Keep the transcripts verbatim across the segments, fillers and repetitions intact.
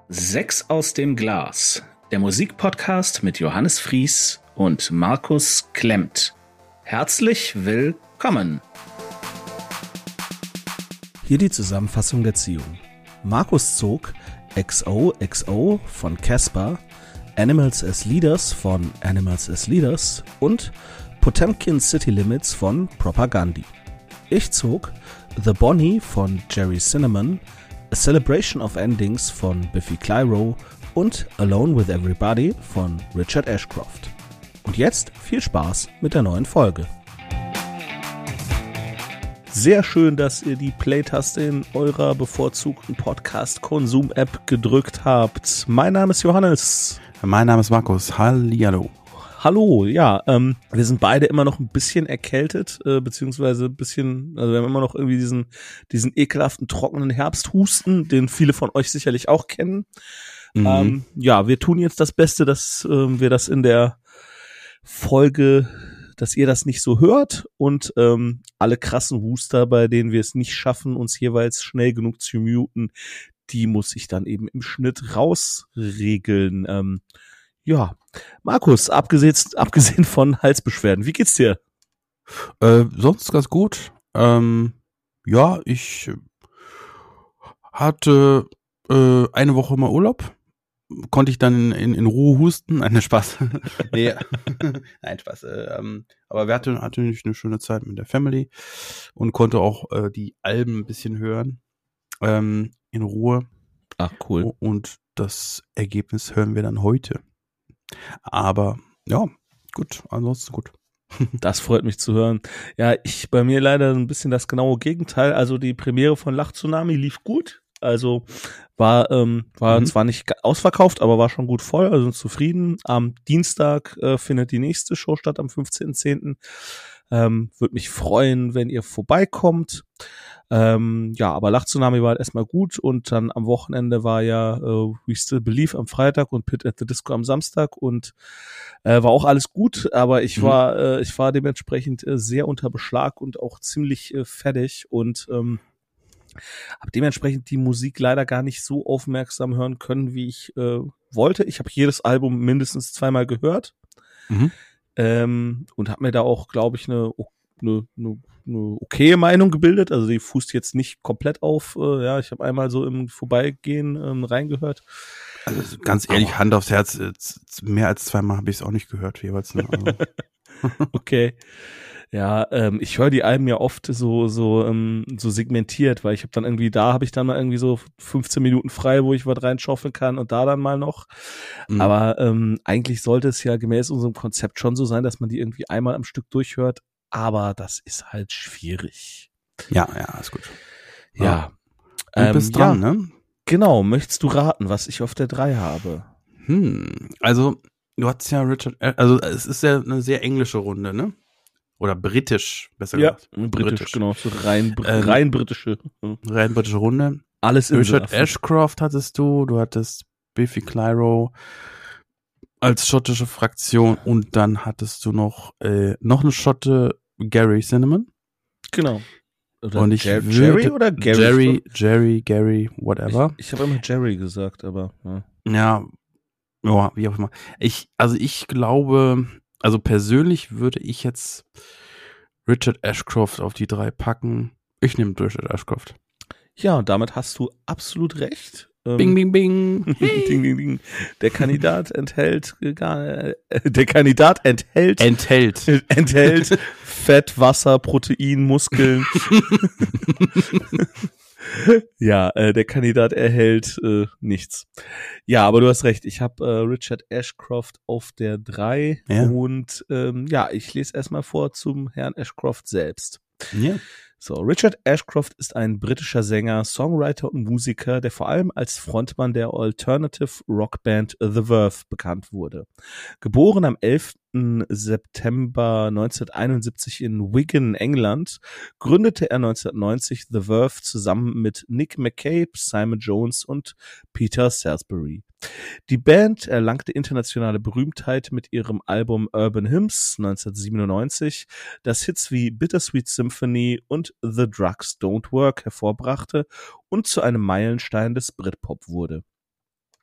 Sechs aus dem Glas, der Musikpodcast mit Johannes Fries und Markus Klemmt. Herzlich willkommen. Hier die Zusammenfassung der Ziehung. Markus zog X O X O von Casper, Animals as Leaders von Animals as Leaders und Potemkin City Limits von Propagandhi. Ich zog The Bonnie von Jerry Cinnamon, A Celebration of Endings von Biffy Clyro und Alone with Everybody von Richard Ashcroft. Und jetzt viel Spaß mit der neuen Folge. Sehr schön, dass ihr die Play-Taste in eurer bevorzugten Podcast-Konsum-App gedrückt habt. Mein Name ist Johannes. Mein Name ist Markus. Hallihallo. Hallo, ja, ähm, wir sind beide immer noch ein bisschen erkältet, äh, beziehungsweise ein bisschen, also wir haben immer noch irgendwie diesen, diesen ekelhaften, trockenen Herbsthusten, den viele von euch sicherlich auch kennen. Mhm. Ähm, ja, wir tun jetzt das Beste, dass äh, wir das in der Folge, dass ihr das nicht so hört und ähm, alle krassen Huster, bei denen wir es nicht schaffen, uns jeweils schnell genug zu muten, die muss ich dann eben im Schnitt rausregeln. Ähm, ja, Markus, abgesehen, abgesehen von Halsbeschwerden, wie geht's dir? Äh, sonst ganz gut. Ähm, ja, ich hatte äh, eine Woche mal Urlaub. Konnte ich dann in, in, in Ruhe husten. Nein, Spaß. nee. Nein, Spaß. Äh, ähm, aber wir hatten, hatten natürlich eine schöne Zeit mit der Family und konnte auch äh, die Alben ein bisschen hören. Ähm, in Ruhe. Ach, cool. Und das Ergebnis hören wir dann heute. Aber ja, gut, ansonsten gut. Das freut mich zu hören. Ja, ich bei mir leider ein bisschen das genaue Gegenteil. Also die Premiere von Lach-Tsunami lief gut. Also war ähm, war mhm. zwar nicht ausverkauft, aber war schon gut voll. Also sind zufrieden. Am Dienstag äh, findet die nächste Show statt, am fünfzehnten zehnten Ähm, würde mich freuen, wenn ihr vorbeikommt. Ähm, ja, aber Lach-Tsunami war halt erstmal gut und dann am Wochenende war ja äh, We Still Believe am Freitag und Pit at the Disco am Samstag und äh, war auch alles gut, aber ich mhm. war äh, ich war dementsprechend äh, sehr unter Beschlag und auch ziemlich äh, fertig und ähm, habe dementsprechend die Musik leider gar nicht so aufmerksam hören können, wie ich äh, wollte. Ich habe jedes Album mindestens zweimal gehört mhm. ähm, und habe mir da auch, glaube ich, eine eine eine eine okaye Meinung gebildet, also die fußt jetzt nicht komplett auf, äh, ja, ich habe einmal so im Vorbeigehen ähm, reingehört. Also ganz ehrlich, oh. Hand aufs Herz, mehr als zweimal habe ich es auch nicht gehört, jeweils. Ne? Also. Okay. Ja, ähm, ich höre die Alben ja oft so so ähm, so segmentiert, weil ich habe dann irgendwie, da habe ich dann mal irgendwie so fünfzehn Minuten frei, wo ich was reinschaufeln kann und da dann mal noch. Mhm. Aber ähm, eigentlich sollte es ja gemäß unserem Konzept schon so sein, dass man die irgendwie einmal am Stück durchhört, aber das ist halt schwierig. Ja, ja, ist gut. Ja. ja. Du ähm, bist dran, ja, ne? Genau, möchtest du raten, was ich auf der drei habe? Hm, also du hattest ja Richard, also es ist ja eine sehr englische Runde, ne? Oder britisch, besser ja, gesagt. Britisch, britisch, genau, so rein, ähm, rein britische. Rein britische Runde. Alles in Richard Ashcroft hattest du, du hattest Biffy Clyro als schottische Fraktion und dann hattest du noch äh, noch eine Schotte, Gary Cinnamon. Genau. Oder und ich Jer- Jerry oder Gary? Jerry, Jerry, Gary, whatever. Ich, ich habe immer Jerry gesagt, aber ja. Ja, ja, wie auch immer. Ich, also ich glaube, also persönlich würde ich jetzt Richard Ashcroft auf die drei packen. Ich nehme Richard Ashcroft. Ja, und damit hast du absolut recht. Bing, bing, bing. Hey. ding, ding, ding. Der Kandidat enthält äh, der Kandidat enthält enthält enthält Fett, Wasser, Protein, Muskeln. Ja, äh, der Kandidat erhält äh, nichts. Ja, aber du hast recht. Ich habe äh, Richard Ashcroft auf der drei ja. und ähm, ja, ich lese erstmal vor zum Herrn Ashcroft selbst. Ja. So, Richard Ashcroft ist ein britischer Sänger, Songwriter und Musiker, der vor allem als Frontmann der Alternative Rockband The Verve bekannt wurde. Geboren am elften September neunzehnhunderteinundsiebzig in Wigan, England, gründete er neunzehnhundertneunzig The Verve zusammen mit Nick McCabe, Simon Jones und Peter Salisbury. Die Band erlangte internationale Berühmtheit mit ihrem Album Urban Hymns neunzehnhundertsiebenundneunzig, das Hits wie Bittersweet Symphony und The Drugs Don't Work hervorbrachte und zu einem Meilenstein des Britpop wurde.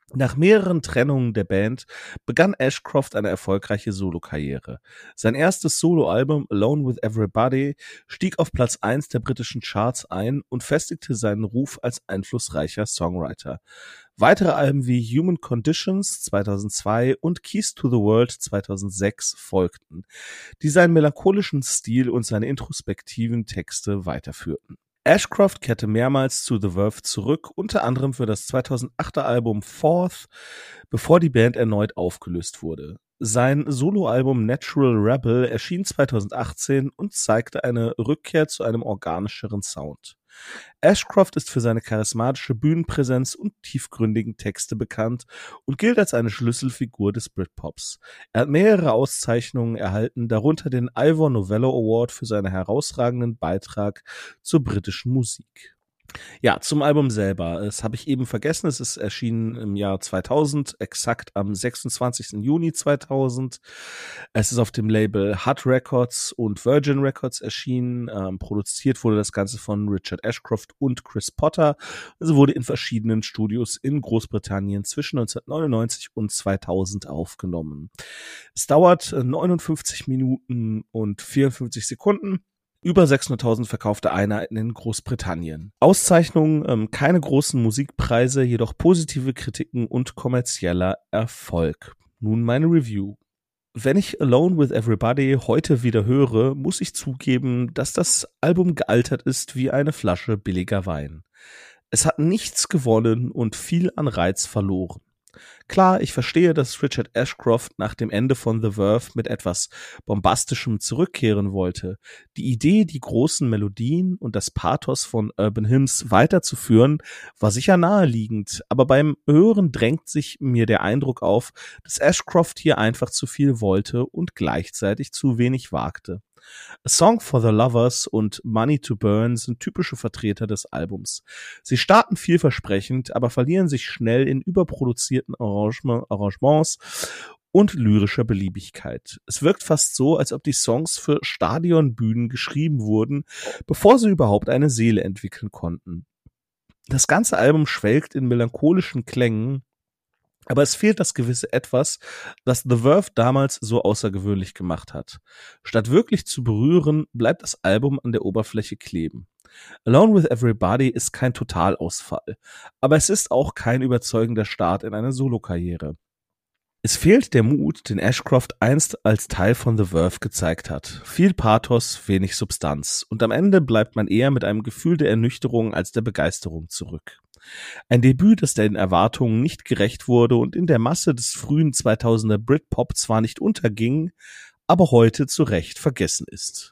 Nach mehreren Trennungen der Band begann Ashcroft eine erfolgreiche Solokarriere. Sein erstes Soloalbum Alone with Everybody stieg auf Platz eins der britischen Charts ein und festigte seinen Ruf als einflussreicher Songwriter. Weitere Alben wie Human Conditions zweitausendzwei und Keys to the World zweitausendsechs folgten, die seinen melancholischen Stil und seine introspektiven Texte weiterführten. Ashcroft kehrte mehrmals zu The Verve zurück, unter anderem für das zweitausendachter Album Fourth, bevor die Band erneut aufgelöst wurde. Sein Soloalbum Natural Rebel erschien zweitausendachtzehn und zeigte eine Rückkehr zu einem organischeren Sound. Ashcroft ist für seine charismatische Bühnenpräsenz und tiefgründigen Texte bekannt und gilt als eine Schlüsselfigur des Britpops. Er hat mehrere Auszeichnungen erhalten, darunter den Ivor Novello Award für seinen herausragenden Beitrag zur britischen Musik. Ja, zum Album selber. Das habe ich eben vergessen. Es ist erschienen im Jahr zweitausend, exakt am sechsundzwanzigsten Juni zweitausend. Es ist auf dem Label Hut Records und Virgin Records erschienen. Ähm, produziert wurde das Ganze von Richard Ashcroft und Chris Potter. Es wurde in verschiedenen Studios in Großbritannien zwischen neunzehnhundertneunundneunzig und zweitausend aufgenommen. Es dauert neunundfünfzig Minuten und vierundfünfzig Sekunden. Über sechshunderttausend verkaufte Einheiten in Großbritannien. Auszeichnungen, ähm, keine großen Musikpreise, jedoch positive Kritiken und kommerzieller Erfolg. Nun meine Review. Wenn ich Alone with Everybody heute wieder höre, muss ich zugeben, dass das Album gealtert ist wie eine Flasche billiger Wein. Es hat nichts gewonnen und viel an Reiz verloren. Klar, ich verstehe, dass Richard Ashcroft nach dem Ende von The Verve mit etwas Bombastischem zurückkehren wollte. Die Idee, die großen Melodien und das Pathos von Urban Hymns weiterzuführen, war sicher naheliegend, aber beim Hören drängt sich mir der Eindruck auf, dass Ashcroft hier einfach zu viel wollte und gleichzeitig zu wenig wagte. A Song for the Lovers und Money to Burn sind typische Vertreter des Albums. Sie starten vielversprechend, aber verlieren sich schnell in überproduzierten Arrangement, Arrangements und lyrischer Beliebigkeit. Es wirkt fast so, als ob die Songs für Stadionbühnen geschrieben wurden, bevor sie überhaupt eine Seele entwickeln konnten. Das ganze Album schwelgt in melancholischen Klängen, aber es fehlt das gewisse Etwas, das The Verve damals so außergewöhnlich gemacht hat. Statt wirklich zu berühren, bleibt das Album an der Oberfläche kleben. Alone with Everybody ist kein Totalausfall, aber es ist auch kein überzeugender Start in eine Solokarriere. Es fehlt der Mut, den Ashcroft einst als Teil von The Verve gezeigt hat. Viel Pathos, wenig Substanz. Und am Ende bleibt man eher mit einem Gefühl der Ernüchterung als der Begeisterung zurück. Ein Debüt, das den Erwartungen nicht gerecht wurde und in der Masse des frühen zweitausender Britpop zwar nicht unterging, aber heute zu Recht vergessen ist.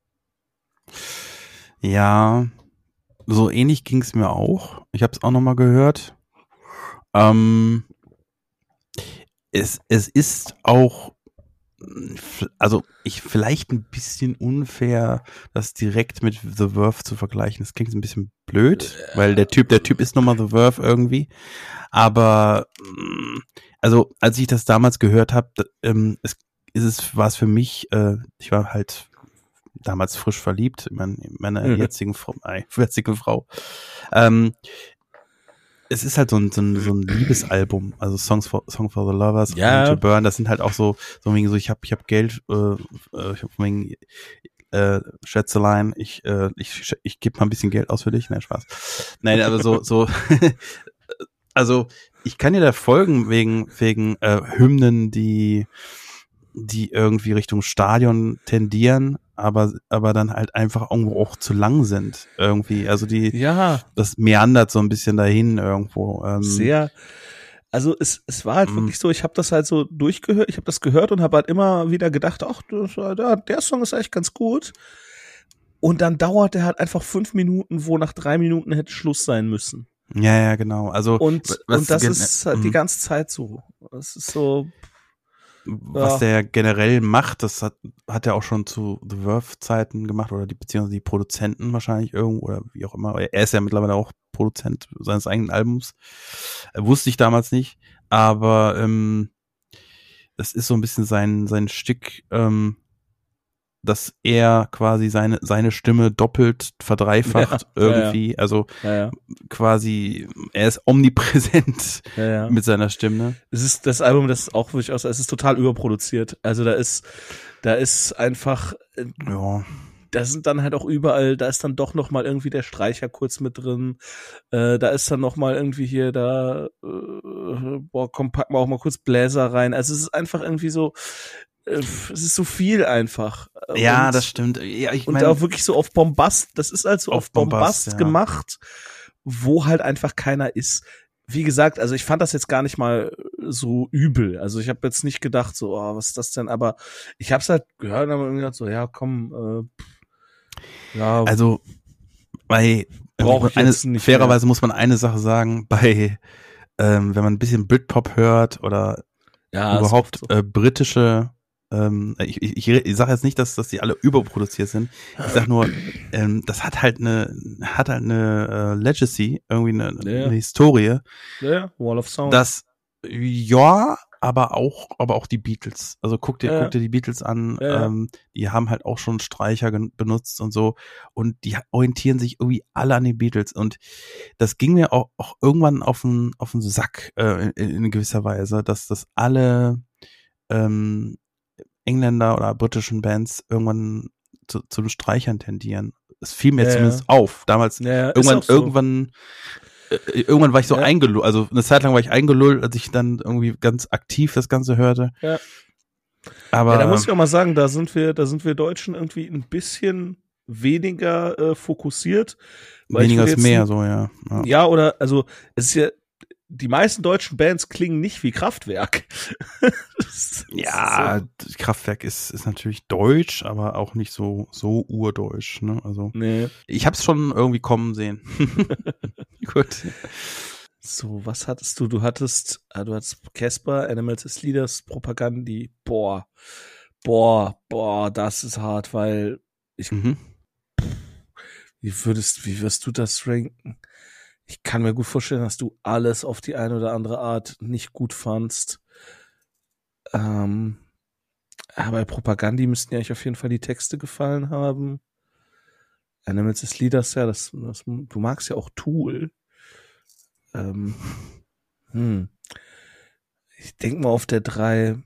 Ja, so ähnlich ging es mir auch. Ich habe es auch nochmal gehört. Ähm, es, es ist auch, also ich vielleicht ein bisschen unfair, das direkt mit The Verve zu vergleichen. Das klingt ein bisschen blöd, weil der Typ, der Typ ist nochmal The Verve irgendwie. Aber also als ich das damals gehört habe, ähm, es ist es war es für mich. Äh, ich war halt damals frisch verliebt in meine, in meine mhm. jetzigen Frau, nein, jetzige Frau. Ähm, es ist halt so ein, so ein, so ein Liebesalbum, also Songs for, Song for the Lovers, ja. To Burn, das sind halt auch so, so wegen so, ich habe ich hab Geld, äh, ich hab wegen, äh, Schätzelein, ich, äh, ich, ich gebe mal ein bisschen Geld aus für dich, nein, Spaß. Nein, aber so, so, also, ich kann dir da folgen wegen, wegen, äh, Hymnen, die, die irgendwie Richtung Stadion tendieren, aber aber dann halt einfach irgendwo auch zu lang sind irgendwie. Also die, ja, das meandert so ein bisschen dahin irgendwo. Ähm, Sehr, also es es war halt wirklich so, ich habe das halt so durchgehört, ich habe das gehört und habe halt immer wieder gedacht, ach, das, der, der Song ist eigentlich ganz gut. Und dann dauert der halt einfach fünf Minuten, wo nach drei Minuten hätte Schluss sein müssen. Ja, ja, genau. Also und und das ist halt die ganze Zeit so. Es ist so. Was ja. der generell macht, das hat, hat er auch schon zu The Verve-Zeiten gemacht oder die, beziehungsweise die Produzenten wahrscheinlich irgendwo oder wie auch immer. Er ist ja mittlerweile auch Produzent seines eigenen Albums. Äh, wusste ich damals nicht, aber ähm, das ist so ein bisschen sein, sein Stück, ähm, dass er quasi seine seine Stimme doppelt verdreifacht Ja, irgendwie, ja, ja. also Ja, ja. quasi er ist omnipräsent Ja, ja. mit seiner Stimme. Es ist das Album, das ist auch wirklich aus, es ist total überproduziert. Also da ist, da ist einfach, äh, Ja. da sind dann halt auch überall, da ist dann doch noch mal irgendwie der Streicher kurz mit drin. Äh, da ist dann noch mal irgendwie hier da, äh, boah, komm, packen wir auch mal kurz Bläser rein. Also es ist einfach irgendwie so, äh, es ist so viel einfach. Ja, und, das stimmt. Ja, ich und meine, auch wirklich so auf Bombast. Das ist halt so auf, auf Bombast, Bombast ja. gemacht, wo halt einfach keiner ist. Wie gesagt, also ich fand das jetzt gar nicht mal so übel. Also ich habe jetzt nicht gedacht, so, oh, was ist das denn? Aber ich habe es halt gehört und habe mir gedacht, so, ja, komm, äh, ja, also bei brauche ich eine, jetzt nicht fairerweise muss man eine Sache sagen, bei ähm, wenn man ein bisschen Britpop hört oder ja, überhaupt ist oft so. äh, britische ähm, ich, ich, ich sage jetzt nicht, dass, dass die alle überproduziert sind. Ich sag nur, ähm, das hat halt eine hat halt eine äh, Legacy, irgendwie eine, Ja. eine Historie. Ja, Wall of Sound. Das ja, aber auch aber auch die Beatles. Also guck dir Ja. guck dir die Beatles an. Ja, ja. Ähm, die haben halt auch schon Streicher gen- benutzt und so und die orientieren sich irgendwie alle an den Beatles und das ging mir auch, auch irgendwann auf den auf den Sack äh, in, in gewisser Weise, dass das alle ähm, Engländer oder britischen Bands irgendwann zu, zu den Streichern tendieren. Es fiel mir Ja, zumindest ja. auf. Damals Ja, ja, ist irgendwann auch so. irgendwann äh, irgendwann war ich so Ja. eingelullt, also eine Zeit lang war ich eingelullt, als ich dann irgendwie ganz aktiv das Ganze hörte. Ja. Aber Ja, da muss ich auch mal sagen, da sind wir, da sind wir Deutschen irgendwie ein bisschen weniger äh, fokussiert. Weil ich weniger würde ist jetzt mehr, n- so ja. ja. Ja, oder, also, es ist ja, die meisten deutschen Bands klingen nicht wie Kraftwerk. Das- das Ja, ist das Kraftwerk ist ist natürlich deutsch, aber auch nicht so so urdeutsch, ne? Also so, nee. ich hab's schon irgendwie kommen sehen. Gut. So, was hattest du? Du hattest, ah, du hattest Casper, Animals as Leaders, Propagandi. Boah, boah, boah, das ist hart, weil ich, Mhm. wie würdest, wie wirst du das ranken? Ich kann mir gut vorstellen, dass du alles auf die eine oder andere Art nicht gut fandst. Ähm, aber bei Propagandi müssten ja eigentlich auf jeden Fall die Texte gefallen haben. Animals as Leaders, ja, das, das, du magst ja auch Tool. Ähm, hm. Ich denke mal auf der drei.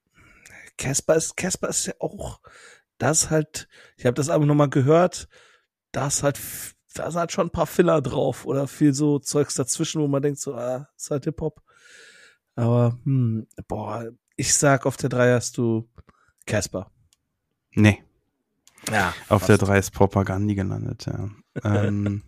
Casper ist, Casper ist ja auch, das ist halt, ich habe das Album nochmal gehört, da ist halt, f- da sind halt schon ein paar Filler drauf oder viel so Zeugs dazwischen, wo man denkt so, ah, ist halt Hip-Hop. Aber, hm, boah, ich sag, auf der drei hast du Casper. Nee, Ja. auf der drei ist Propagandi gelandet, ja. ähm,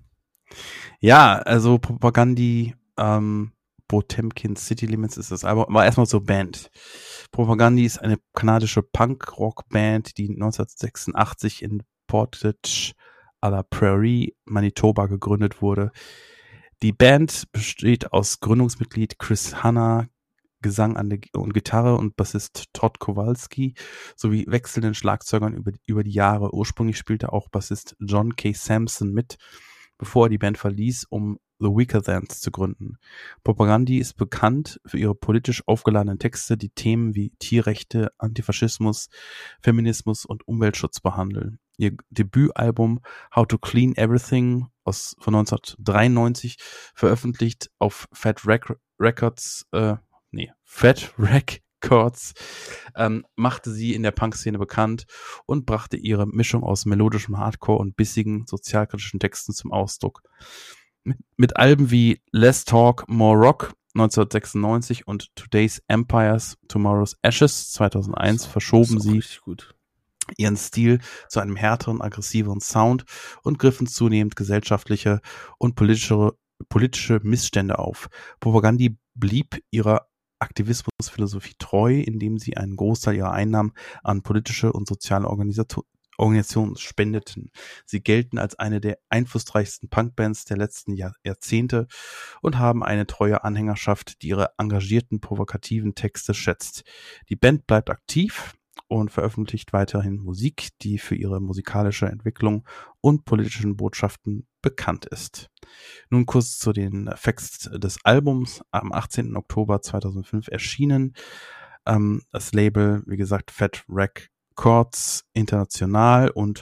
ja, also Propagandi, ähm, Potemkin City Limits ist das Album, aber erstmal zur Band. Propagandi ist eine kanadische Punk-Rock-Band, die neunzehnhundertsechsundachtzig in Portage à la Prairie, Manitoba gegründet wurde. Die Band besteht aus Gründungsmitglied Chris Hanna, Gesang an der und Gitarre und Bassist Todd Kowalski sowie wechselnden Schlagzeugern über, über die Jahre. Ursprünglich spielte auch Bassist John K. Sampson mit, bevor er die Band verließ, um The Weaker Thans zu gründen. Propagandi ist bekannt für ihre politisch aufgeladenen Texte, die Themen wie Tierrechte, Antifaschismus, Feminismus und Umweltschutz behandeln. Ihr Debütalbum How to Clean Everything aus, von neunzehnhundertdreiundneunzig, veröffentlicht auf Fat Rec- Records, äh, nee, Fat Records, ähm, machte sie in der Punk-Szene bekannt und brachte ihre Mischung aus melodischem Hardcore und bissigen sozialkritischen Texten zum Ausdruck. Mit, mit Alben wie Less Talk, More Rock neunzehnhundertsechsundneunzig und Today's Empires, Tomorrow's Ashes zweitausendeins verschoben Das ist auch sie richtig gut. ihren Stil zu einem härteren, aggressiveren Sound und griffen zunehmend gesellschaftliche und politische, politische Missstände auf. Propagandi blieb ihrer Aktivismusphilosophie treu, indem sie einen Großteil ihrer Einnahmen an politische und soziale Organisato- Organisationen spendeten. Sie gelten als eine der einflussreichsten Punkbands der letzten Jahr- Jahrzehnte und haben eine treue Anhängerschaft, die ihre engagierten, provokativen Texte schätzt. Die Band bleibt aktiv und veröffentlicht weiterhin Musik, die für ihre musikalische Entwicklung und politischen Botschaften bekannt ist. Nun kurz zu den Facts des Albums. Am achtzehnten Oktober zweitausendfünf erschienen. Ähm, das Label, wie gesagt, Fat Wreck Records international und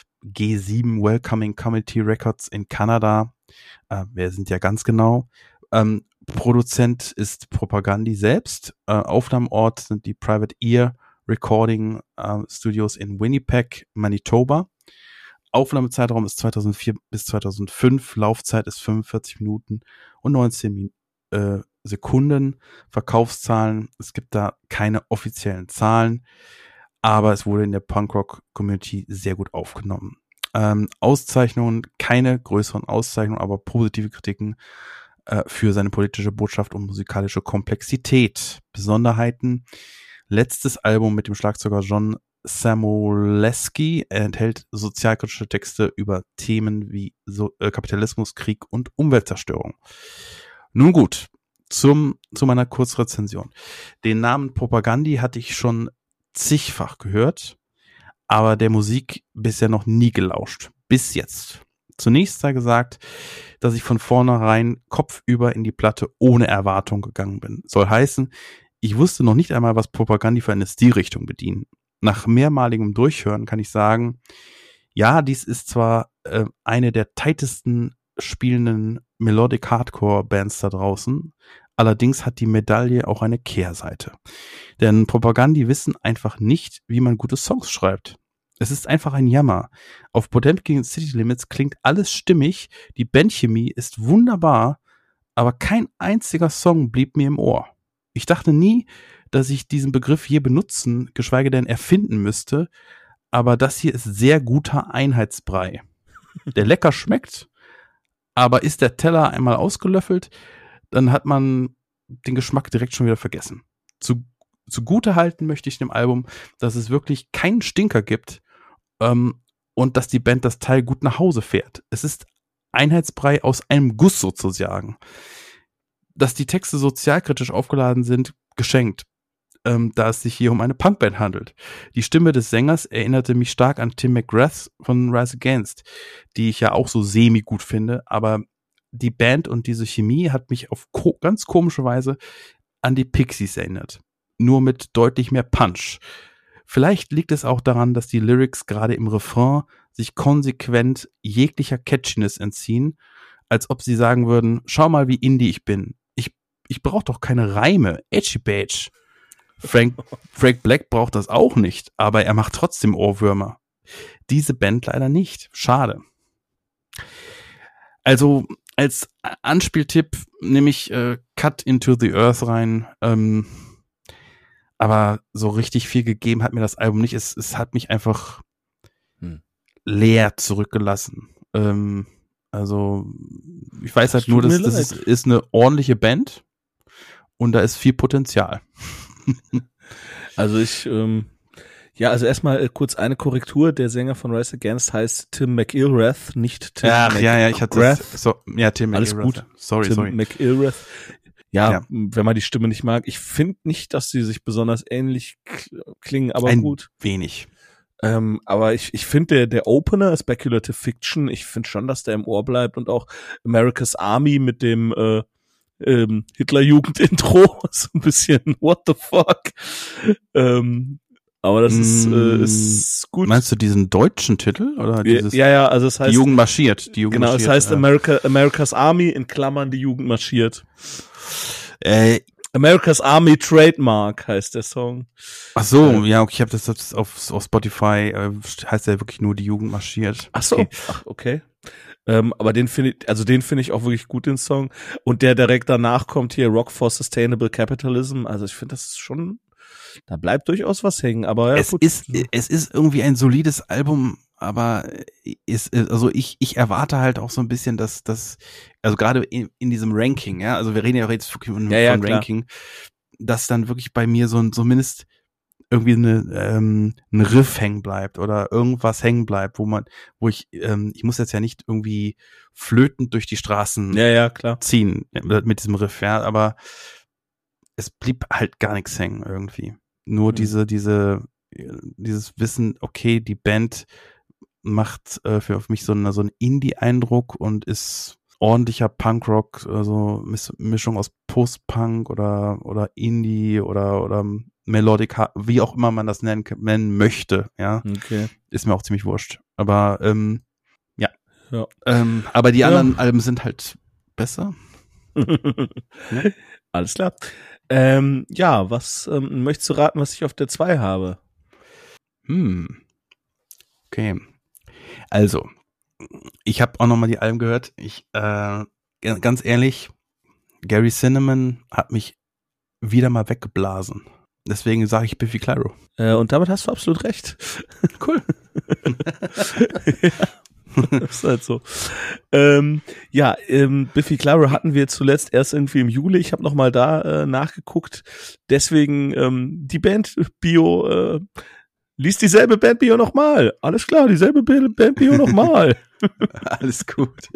G sieben Welcoming Community Records in Kanada. Äh, wir sind ja ganz genau. Ähm, Produzent ist Propagandi selbst. Äh, Aufnahmeort sind die Private Ear Recording äh, Studios in Winnipeg, Manitoba. Aufnahmezeitraum ist zweitausendvier bis zweitausendfünf. Laufzeit ist fünfundvierzig Minuten und neunzehn äh, Sekunden. Verkaufszahlen, es gibt da keine offiziellen Zahlen, aber es wurde in der Punkrock-Community sehr gut aufgenommen. Ähm, Auszeichnungen, keine größeren Auszeichnungen, aber positive Kritiken äh, für seine politische Botschaft und musikalische Komplexität. Besonderheiten: letztes Album mit dem Schlagzeuger John Samoleski enthält sozialkritische Texte über Themen wie so, äh, Kapitalismus, Krieg und Umweltzerstörung. Nun gut, zum, zu meiner Kurzrezension. Den Namen Propagandi hatte ich schon zigfach gehört, aber der Musik bisher noch nie gelauscht. Bis jetzt. Zunächst sei gesagt, dass ich von vornherein kopfüber in die Platte ohne Erwartung gegangen bin. Soll heißen, ich wusste noch nicht einmal, was Propagandi für eine Stilrichtung bedienen. Nach mehrmaligem Durchhören kann ich sagen, ja, dies ist zwar äh, eine der tightesten spielenden Melodic Hardcore Bands da draußen, allerdings hat die Medaille auch eine Kehrseite. Denn Propagandi wissen einfach nicht, wie man gute Songs schreibt. Es ist einfach ein Jammer. Auf Potemkin City Limits klingt alles stimmig, die Bandchemie ist wunderbar, aber kein einziger Song blieb mir im Ohr. Ich dachte nie, dass ich diesen Begriff je benutzen, geschweige denn erfinden müsste, aber das hier ist sehr guter Einheitsbrei. Der lecker schmeckt, aber ist der Teller einmal ausgelöffelt, dann hat man den Geschmack direkt schon wieder vergessen. Zu, zugute halten möchte ich dem Album, dass es wirklich keinen Stinker gibt ähm, und dass die Band das Teil gut nach Hause fährt. Es ist Einheitsbrei aus einem Guss sozusagen. Dass die Texte sozialkritisch aufgeladen sind, geschenkt, ähm, da es sich hier um eine Punkband handelt. Die Stimme des Sängers erinnerte mich stark an Tim McGrath von Rise Against, die ich ja auch so semi-gut finde, aber die Band und diese Chemie hat mich auf ko- ganz komische Weise an die Pixies erinnert. Nur mit deutlich mehr Punch. Vielleicht liegt es auch daran, dass die Lyrics gerade im Refrain sich konsequent jeglicher Catchiness entziehen, als ob sie sagen würden, schau mal, wie indie ich bin. Ich, ich brauche doch keine Reime. Edgy Badge. Frank, Frank Black braucht das auch nicht, aber er macht trotzdem Ohrwürmer. Diese Band leider nicht. Schade. Also als Anspieltipp nehme ich äh, Cut into the Earth rein. Ähm, aber so richtig viel gegeben hat mir das Album nicht. Es, es hat mich einfach hm. leer zurückgelassen. Ähm, also ich weiß halt nur, dass das ist, ist eine ordentliche Band und da ist viel Potenzial. Also ich, ähm, ja, also erstmal äh, kurz eine Korrektur. Der Sänger von Rise Against heißt Tim McIlrath, nicht Tim Ach, McIlrath. Ja, ja, ich hatte das, so, ja, Tim Alles McIlrath. gut. Sorry, Tim sorry. McIlrath. Ja, Ja. wenn man die Stimme nicht mag. Ich finde nicht, dass sie sich besonders ähnlich klingen, aber Ein gut. wenig. Ähm, aber ich, ich finde, der, der Opener, Speculative Fiction, ich finde schon, dass der im Ohr bleibt und auch America's Army mit dem äh, ähm, Hitler-Jugend-Intro, so ein bisschen what the fuck. Ähm, aber das ist, äh, ist gut. Meinst du diesen deutschen Titel? Oder dieses, ja, ja, also es heißt, die Jugend marschiert. Die Jugend genau, marschiert, es heißt ja. America, America's Army, in Klammern die Jugend marschiert. Äh, America's Army Trademark heißt der Song. ach so, äh, ja, okay, ich habe das jetzt auf, auf Spotify, äh, heißt ja wirklich nur die Jugend marschiert. Ach so, Okay. ach, okay. Ähm, aber den finde ich, also den finde ich auch wirklich gut, den Song. Und der direkt danach kommt hier Rock for Sustainable Capitalism. Also ich finde, das ist schon, da bleibt durchaus was hängen. Aber ja, Es gut. ist, es ist irgendwie ein solides Album, aber ist, also ich, ich erwarte halt auch so ein bisschen, dass das, also gerade in, in diesem Ranking, ja, also wir reden ja jetzt wirklich von, Ja, ja, von klar. Ranking, dass dann wirklich bei mir so ein, zumindest irgendwie eine, ähm, ein Riff hängen bleibt oder irgendwas hängen bleibt, wo man, wo ich, ähm, ich muss jetzt ja nicht irgendwie flötend durch die Straßen Ja, ja, klar. ziehen mit diesem Riff, ja, aber es blieb halt gar nichts hängen irgendwie. Nur Mhm. diese, diese, dieses Wissen, okay, die Band macht äh, für auf mich so, eine, so einen Indie-Eindruck und ist ordentlicher Punkrock, also Mischung aus Post-Punk oder oder Indie oder oder Melodic, wie auch immer man das nennen, nennen möchte, ja. Okay. Ist mir auch ziemlich wurscht. Aber ähm, ja. ja. Ähm, aber die ja. anderen Alben sind halt besser. ja. Alles klar. Ähm, ja, was ähm, möchtest du raten, was ich auf der zwei habe? Hm. Okay. Also, ich habe auch nochmal die Alben gehört. Ich, äh, ganz ehrlich, Gary Cinnamon hat mich wieder mal weggeblasen. Deswegen sage ich Biffy Clyro. Äh, und damit hast du absolut recht. Cool. ja. Das ist halt so. Ähm, ja, ähm, Biffy Clyro hatten wir zuletzt erst irgendwie im Juli. Ich habe noch mal da äh, nachgeguckt. Deswegen ähm, die Band-Bio, äh, liest dieselbe Band-Bio nochmal. Alles klar, dieselbe Band-Bio nochmal. Alles gut.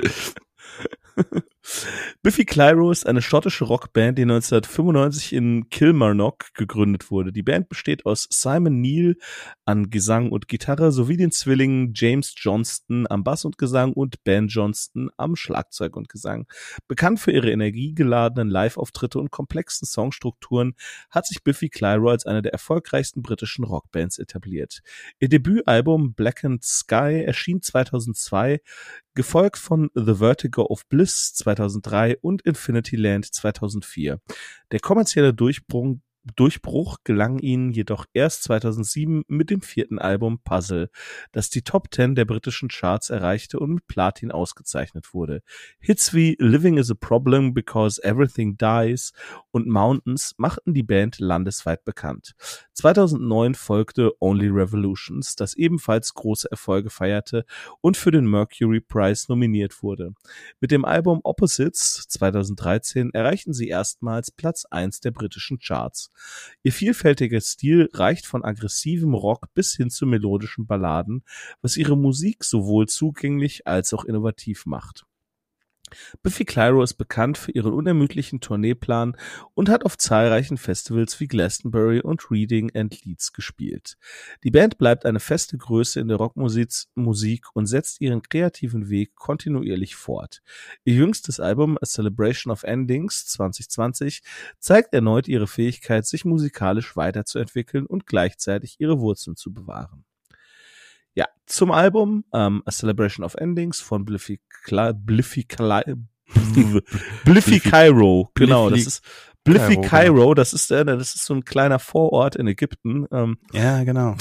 Biffy Clyro ist eine schottische Rockband, die neunzehnhundertfünfundneunzig in Kilmarnock gegründet wurde. Die Band besteht aus Simon Neil an Gesang und Gitarre sowie den Zwillingen James Johnston am Bass und Gesang und Ben Johnston am Schlagzeug und Gesang. Bekannt für ihre energiegeladenen Live-Auftritte und komplexen Songstrukturen hat sich Biffy Clyro als eine der erfolgreichsten britischen Rockbands etabliert. Ihr Debütalbum Blackened Sky erschien zweitausendzwei, gefolgt von The Vertigo of Bliss zweitausenddrei und Infinity Land zweitausendvier. Der kommerzielle Durchbruch, Durchbruch gelang ihnen jedoch erst zweitausendsieben mit dem vierten Album Puzzle, das die Top Ten der britischen Charts erreichte und mit Platin ausgezeichnet wurde. Hits wie Living is a Problem Because Everything Dies und Mountains machten die Band landesweit bekannt. zweitausendneun folgte Only Revolutions, das ebenfalls große Erfolge feierte und für den Mercury Prize nominiert wurde. Mit dem Album Opposites zweitausenddreizehn erreichten sie erstmals Platz eins der britischen Charts. Ihr vielfältiger Stil reicht von aggressivem Rock bis hin zu melodischen Balladen, was ihre Musik sowohl zugänglich als auch innovativ macht. Biffy Clyro ist bekannt für ihren unermüdlichen Tourneeplan und hat auf zahlreichen Festivals wie Glastonbury und Reading and Leeds gespielt. Die Band bleibt eine feste Größe in der Rockmusik und setzt ihren kreativen Weg kontinuierlich fort. Ihr jüngstes Album A Celebration of Endings zwanzig zwanzig zeigt erneut ihre Fähigkeit, sich musikalisch weiterzuentwickeln und gleichzeitig ihre Wurzeln zu bewahren. Ja, zum Album ähm, A Celebration of Endings von Biffy Clyro, Biffy Clyro, Biffy Clyro, genau, das ist Biffy Clyro, das ist äh, das ist so ein kleiner Vorort in Ägypten. Ähm, ja, genau.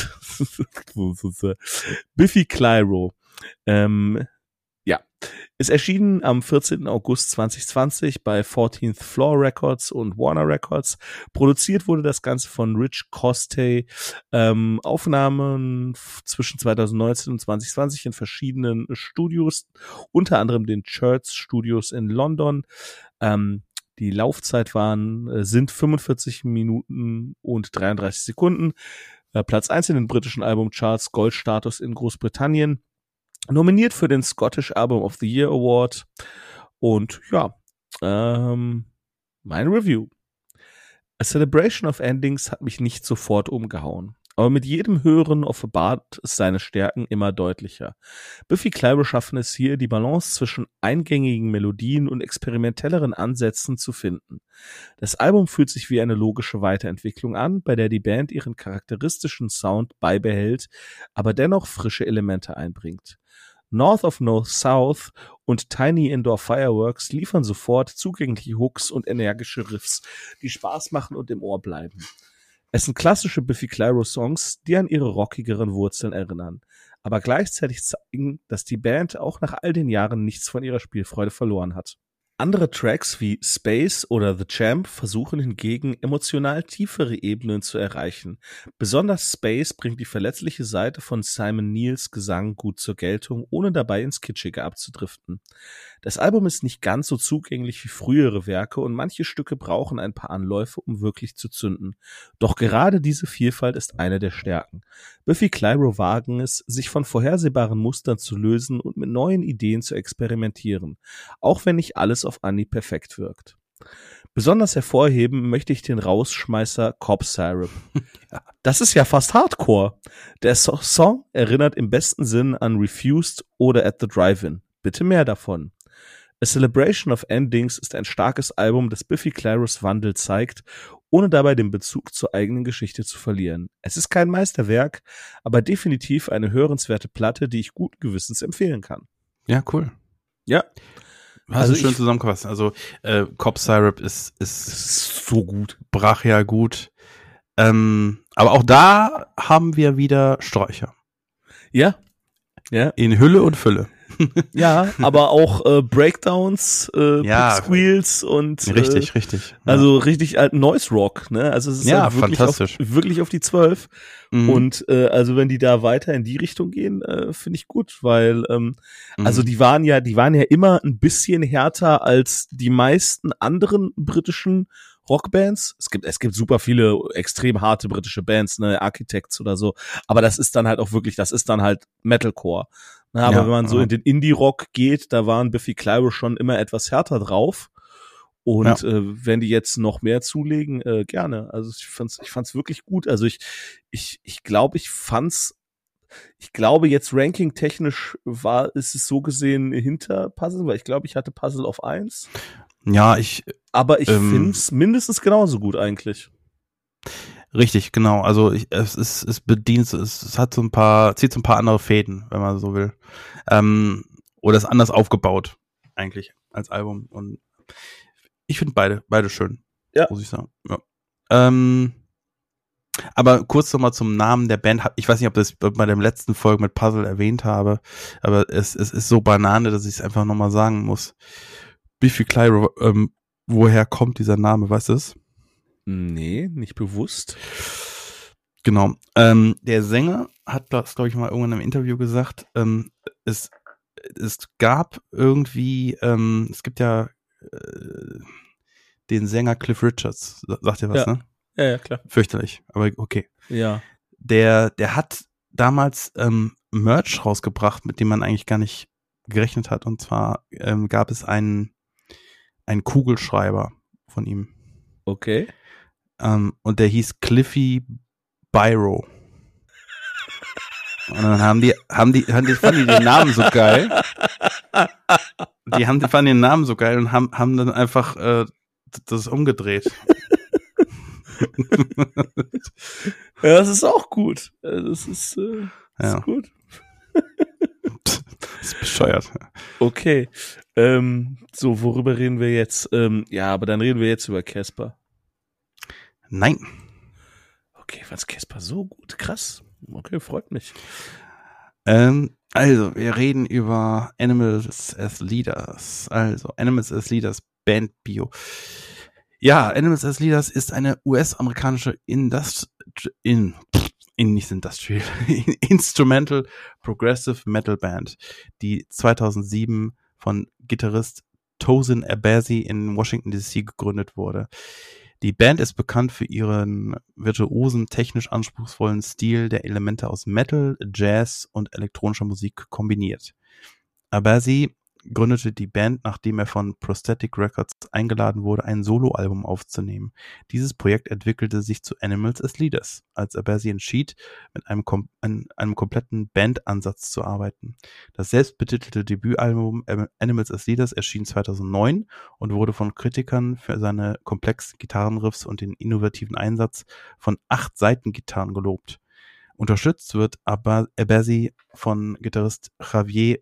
Biffy Clyro. Ähm, ja, es erschien am vierzehnten August zweitausendzwanzig bei fourteenth Floor Records und Warner Records. Produziert wurde das Ganze von Rich Costey. Ähm, Aufnahmen zwischen zweitausendneunzehn und zwanzig zwanzig in verschiedenen Studios, unter anderem den Church Studios in London. Ähm, die Laufzeit waren, sind fünfundvierzig Minuten und dreiunddreißig Sekunden. Äh, Platz eins in den britischen Albumcharts, Goldstatus in Großbritannien. Nominiert für den Scottish Album of the Year Award. Und ja, ähm, mein Review. A Celebration of Endings hat mich nicht sofort umgehauen. Aber mit jedem Hören offenbart es seine Stärken immer deutlicher. Biffy Clyro schaffen es hier, die Balance zwischen eingängigen Melodien und experimentelleren Ansätzen zu finden. Das Album fühlt sich wie eine logische Weiterentwicklung an, bei der die Band ihren charakteristischen Sound beibehält, aber dennoch frische Elemente einbringt. North of No South und Tiny Indoor Fireworks liefern sofort zugängliche Hooks und energische Riffs, die Spaß machen und im Ohr bleiben. Es sind klassische Biffy Clyro Songs, die an ihre rockigeren Wurzeln erinnern, aber gleichzeitig zeigen, dass die Band auch nach all den Jahren nichts von ihrer Spielfreude verloren hat. Andere Tracks wie Space oder The Champ versuchen hingegen emotional tiefere Ebenen zu erreichen. Besonders Space bringt die verletzliche Seite von Simon Neils Gesang gut zur Geltung, ohne dabei ins Kitschige abzudriften. Das Album ist nicht ganz so zugänglich wie frühere Werke und manche Stücke brauchen ein paar Anläufe, um wirklich zu zünden. Doch gerade diese Vielfalt ist eine der Stärken. Biffy Clyro wagen es, sich von vorhersehbaren Mustern zu lösen und mit neuen Ideen zu experimentieren, auch wenn nicht alles auf Anhieb perfekt wirkt. Besonders hervorheben möchte ich den Rausschmeißer Cobb Syrup. Das ist ja fast Hardcore. Der so- Song erinnert im besten Sinn an Refused oder At the Drive-In. Bitte mehr davon. A Celebration of Endings ist ein starkes Album, das Biffy Clyros Wandel zeigt, ohne dabei den Bezug zur eigenen Geschichte zu verlieren. Es ist kein Meisterwerk, aber definitiv eine hörenswerte Platte, die ich guten Gewissens empfehlen kann. Ja, cool. Ja. Hast also du schön zusammengefasst. Also äh, Cop Syrup ist, ist, ist so gut. Brachial gut. Ähm, aber auch da haben wir wieder Sträucher. Ja. Ja. In Hülle und Fülle. Ja, aber auch äh, Breakdowns, äh, ja, Squeals und richtig, äh, richtig. Ja. Also richtig alten Noise Rock, ne? Also es ist ja, halt wirklich fantastisch. Auf, wirklich auf die zwölf. Mhm. Und äh, also wenn die da weiter in die Richtung gehen, äh, finde ich gut, weil ähm, mhm. also die waren ja, die waren ja immer ein bisschen härter als die meisten anderen britischen Rockbands. Es gibt, es gibt super viele extrem harte britische Bands, ne, Architects oder so. Aber das ist dann halt auch wirklich, das ist dann halt Metalcore. Na, aber ja, wenn man so ja. in den Indie-Rock geht, da waren Biffy Clyro schon immer etwas härter drauf. Und ja. äh, wenn die jetzt noch mehr zulegen, äh, gerne. Also ich fand's, ich fand's wirklich gut. Also ich, ich, ich glaube, ich fand's, ich glaube jetzt ranking-technisch war, ist es so gesehen hinter Puzzle, weil ich glaube, ich hatte Puzzle auf eins. Ja, ich. Aber ich ähm, find's mindestens genauso gut eigentlich. Richtig, genau. Also ich, es ist, es bedient, es, es hat so ein paar, zieht so ein paar andere Fäden, wenn man so will. Ähm, oder ist anders aufgebaut, eigentlich, als Album. Und ich finde beide, beide schön, ja. muss ich sagen. Ja. Ähm, aber kurz nochmal zum Namen der Band. Ich weiß nicht, ob das bei der letzten Folge mit Puzzle erwähnt habe, aber es, es ist so Banane, dass ich es einfach nochmal sagen muss. Biffy Clyro, ähm, woher kommt dieser Name, weißt du es? Nee, nicht bewusst. Genau. Ähm, der Sänger hat das, glaube ich, mal irgendwann im Interview gesagt, ähm, es, es gab irgendwie, ähm, es gibt ja äh, den Sänger Cliff Richards, sagt ihr was, ja. ne? Ja, ja, klar. Fürchterlich, aber okay. Ja. Der, der hat damals ähm, Merch rausgebracht, mit dem man eigentlich gar nicht gerechnet hat. Und zwar ähm, gab es einen, einen Kugelschreiber von ihm. Okay. Um, und der hieß Cliffy Biro. Und dann haben die, haben die, haben die, fanden die den Namen so geil. Die haben, die fanden den Namen so geil und haben, haben dann einfach äh, das umgedreht. Ja, das ist auch gut. Das ist, äh, das ja. ist gut. Das ist bescheuert. Okay. Ähm, so, worüber reden wir jetzt? Ähm, ja, aber dann reden wir jetzt über Casper. Nein. Okay, fand's Casper so gut? Krass. Okay, freut mich. Ähm, also, wir reden über Animals as Leaders. Also, Animals as Leaders Band Bio. Ja, Animals as Leaders ist eine U S-amerikanische Indust- in, in nicht Industrial, Instrumental Progressive Metal Band, die zweitausendsieben von Gitarrist Tosin Abasi in Washington D C gegründet wurde. Die Band ist bekannt für ihren virtuosen, technisch anspruchsvollen Stil, der Elemente aus Metal, Jazz und elektronischer Musik kombiniert. Abasi gründete die Band, nachdem er von Prosthetic Records eingeladen wurde, ein Soloalbum aufzunehmen. Dieses Projekt entwickelte sich zu Animals as Leaders, als Abasi entschied, mit einem, kom- an einem kompletten Bandansatz zu arbeiten. Das selbstbetitelte Debütalbum Animals as Leaders erschien zweitausendneun und wurde von Kritikern für seine komplexen Gitarrenriffs und den innovativen Einsatz von acht Saitengitarren gelobt. Unterstützt wird Abasi von Gitarrist Javier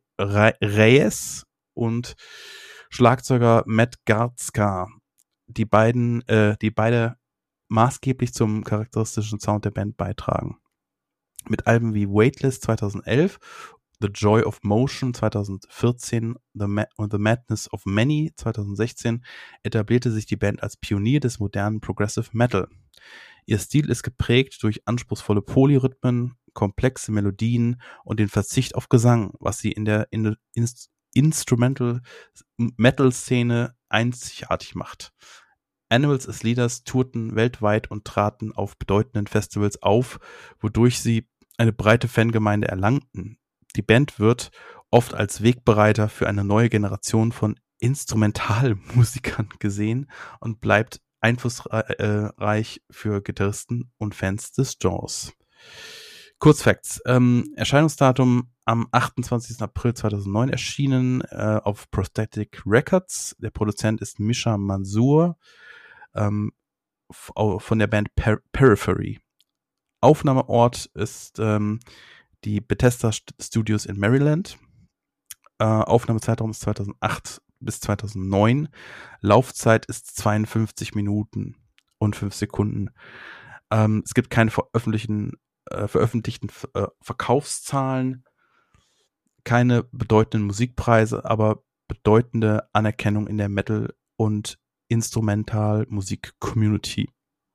Reyes und Schlagzeuger Matt Garzka, die beiden, äh, die beide maßgeblich zum charakteristischen Sound der Band beitragen. Mit Alben wie Weightless zweitausendelf, The Joy of Motion zweitausendvierzehn The Ma- und The Madness of Many zweitausendsechzehn etablierte sich die Band als Pionier des modernen Progressive Metal. Ihr Stil ist geprägt durch anspruchsvolle Polyrhythmen, komplexe Melodien und den Verzicht auf Gesang, was sie in der in, in, Instrumental Metal Szene einzigartig macht. Animals as Leaders tourten weltweit und traten auf bedeutenden Festivals auf, wodurch sie eine breite Fangemeinde erlangten. Die Band wird oft als Wegbereiter für eine neue Generation von Instrumentalmusikern gesehen und bleibt einflussreich für Gitarristen und Fans des Genres. Kurzfacts. Ähm, Erscheinungsdatum am achtundzwanzigsten April zweitausendneun erschienen äh, auf Prosthetic Records. Der Produzent ist Misha Mansour ähm, f- au- von der Band per- Periphery. Aufnahmeort ist ähm, die Bethesda St- Studios in Maryland. Äh, Aufnahmezeitraum ist zweitausendacht bis zweitausendneun. Laufzeit ist zweiundfünfzig Minuten und fünf Sekunden. Ähm, es gibt keine veröffentlichten, äh, veröffentlichten äh, Verkaufszahlen, keine bedeutenden Musikpreise, aber bedeutende Anerkennung in der Metal- und Instrumental-Musik-Community.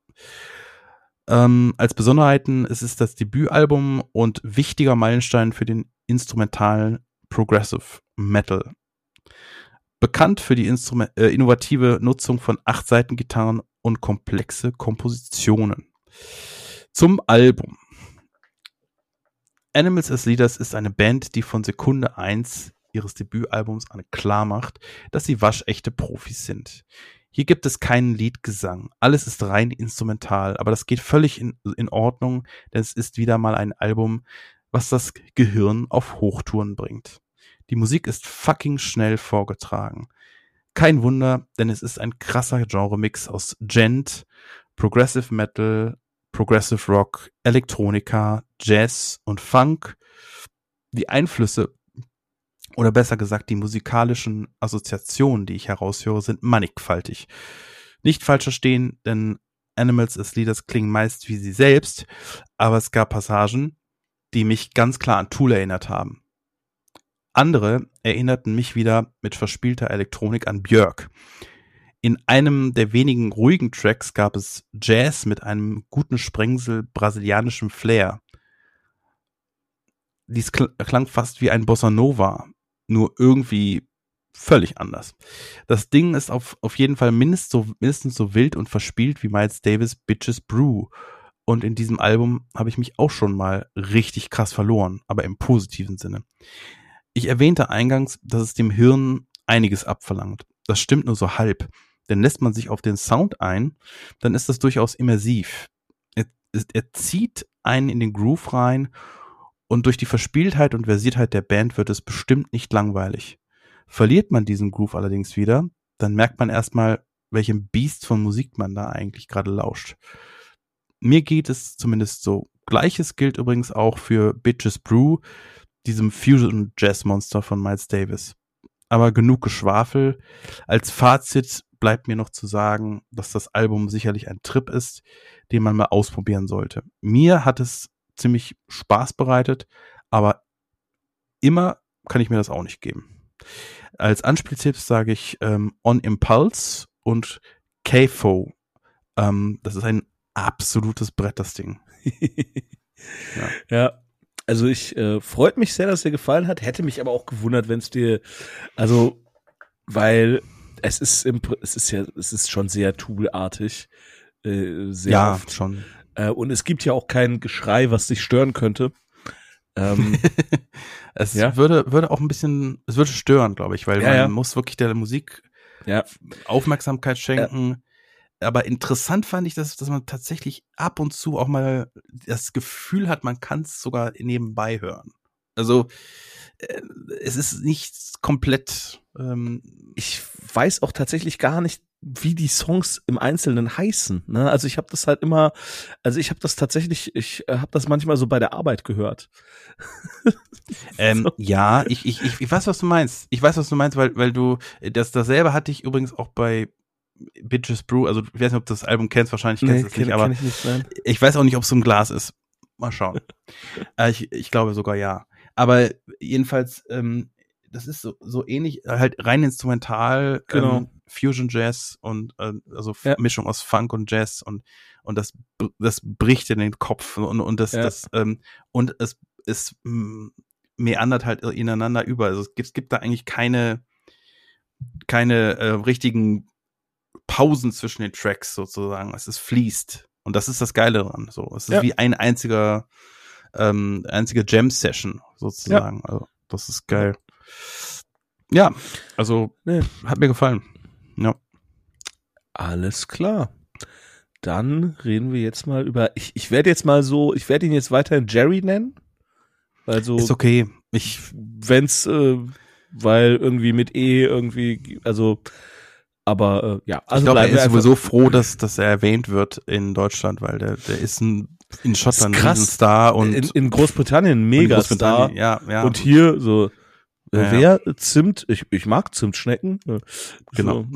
Ähm, als Besonderheiten ist es das Debütalbum und wichtiger Meilenstein für den instrumentalen Progressive Metal. Bekannt für die Instrument äh, innovative Nutzung von Acht-Seiten-Gitarren und komplexe Kompositionen. Zum Album. Animals as Leaders ist eine Band, die von Sekunde eins ihres Debütalbums an klar macht, dass sie waschechte Profis sind. Hier gibt es keinen Liedgesang. Alles ist rein instrumental, aber das geht völlig in, in Ordnung, denn es ist wieder mal ein Album, was das Gehirn auf Hochtouren bringt. Die Musik ist fucking schnell vorgetragen. Kein Wunder, denn es ist ein krasser Genre-Mix aus Gent, Progressive Metal, Progressive Rock, Elektronika, Jazz und Funk. Die Einflüsse, oder besser gesagt die musikalischen Assoziationen, die ich heraushöre, sind mannigfaltig. Nicht falsch verstehen, denn Animals as Leaders klingen meist wie sie selbst, aber es gab Passagen, die mich ganz klar an Tool erinnert haben. Andere erinnerten mich wieder mit verspielter Elektronik an Björk. In einem der wenigen ruhigen Tracks gab es Jazz mit einem guten Sprengsel brasilianischem Flair. Dies kl- klang fast wie ein Bossa Nova, nur irgendwie völlig anders. Das Ding ist auf, auf jeden Fall mindestens so, mindestens so wild und verspielt wie Miles Davis' Bitches Brew. Und in diesem Album habe ich mich auch schon mal richtig krass verloren, aber im positiven Sinne. Ich erwähnte eingangs, dass es dem Hirn einiges abverlangt. Das stimmt nur so halb. Denn lässt man sich auf den Sound ein, dann ist das durchaus immersiv. Er, er zieht einen in den Groove rein und durch die Verspieltheit und Versiertheit der Band wird es bestimmt nicht langweilig. Verliert man diesen Groove allerdings wieder, dann merkt man erstmal, welchem Biest von Musik man da eigentlich gerade lauscht. Mir geht es zumindest so. Gleiches gilt übrigens auch für Bitches Brew, diesem Fusion-Jazz-Monster von Miles Davis. Aber genug Geschwafel. Als Fazit bleibt mir noch zu sagen, dass das Album sicherlich ein Trip ist, den man mal ausprobieren sollte. Mir hat es ziemlich Spaß bereitet, aber immer kann ich mir das auch nicht geben. Als Anspieltipps sage ich ähm, On Impulse und K F O. Ähm, das ist ein absolutes Brett, das Ding. ja. ja. Also ich äh, freut mich sehr, dass es dir gefallen hat. Hätte mich aber auch gewundert, wenn es dir, also, weil es ist im, es ist ja, es ist schon sehr Tool-artig, äh, sehr ja, oft. schon. Äh, und es gibt ja auch kein Geschrei, was dich stören könnte. Ähm, es ja? würde, würde auch ein bisschen, es würde stören, glaube ich, weil ja, man ja. muss wirklich der Musik ja. Aufmerksamkeit schenken. Ja. Aber interessant fand ich, dass, dass man tatsächlich ab und zu auch mal das Gefühl hat, man kann es sogar nebenbei hören. Also äh, es ist nicht komplett. Ähm, ich weiß auch tatsächlich gar nicht, wie die Songs im Einzelnen heißen. Ne? Also ich habe das halt immer, also ich habe das tatsächlich, ich äh, habe das manchmal so bei der Arbeit gehört. ähm, so. Ja, ich, ich, ich, ich weiß, was du meinst. Ich weiß, was du meinst, weil, weil du, das dasselbe hatte ich übrigens auch bei Bitches Brew, also ich weiß nicht, ob du das Album kennst, wahrscheinlich kennst du nee, es nicht, aber ich, nicht, nein. ich weiß auch nicht, ob es so ein Glas ist. Mal schauen. äh, ich, ich glaube sogar ja. Aber jedenfalls, ähm, das ist so, so ähnlich, halt rein instrumental, genau. ähm, Fusion Jazz und äh, also ja. Mischung aus Funk und Jazz und und das das bricht in den Kopf und und das ja. das ähm, und es es meandert halt ineinander über. Also es gibt, es gibt da eigentlich keine keine äh, richtigen Pausen zwischen den Tracks sozusagen. Es ist fließt. Und das ist das Geile daran. So, es ist ja. wie ein einziger, ähm, einzige Jam-Session sozusagen. Ja. Also, das ist geil. Ja, also nee. Hat mir gefallen. Ja. Alles klar. dann reden wir jetzt mal über, ich, ich werde jetzt mal so, ich werde ihn jetzt weiterhin Jerry nennen. Also, ist okay. Ich, wenn's, äh, weil irgendwie mit E irgendwie, also, aber äh, ja. Also ich glaube, er ist einfach, sowieso froh, dass, dass er erwähnt wird in Deutschland, weil der, der ist ein, in Schottland ein Star und in, in Großbritannien ein Megastar. Ja, ja. Und hier so, äh, Ja, wer? Zimt? Ich, ich mag Zimtschnecken. Äh, Genau.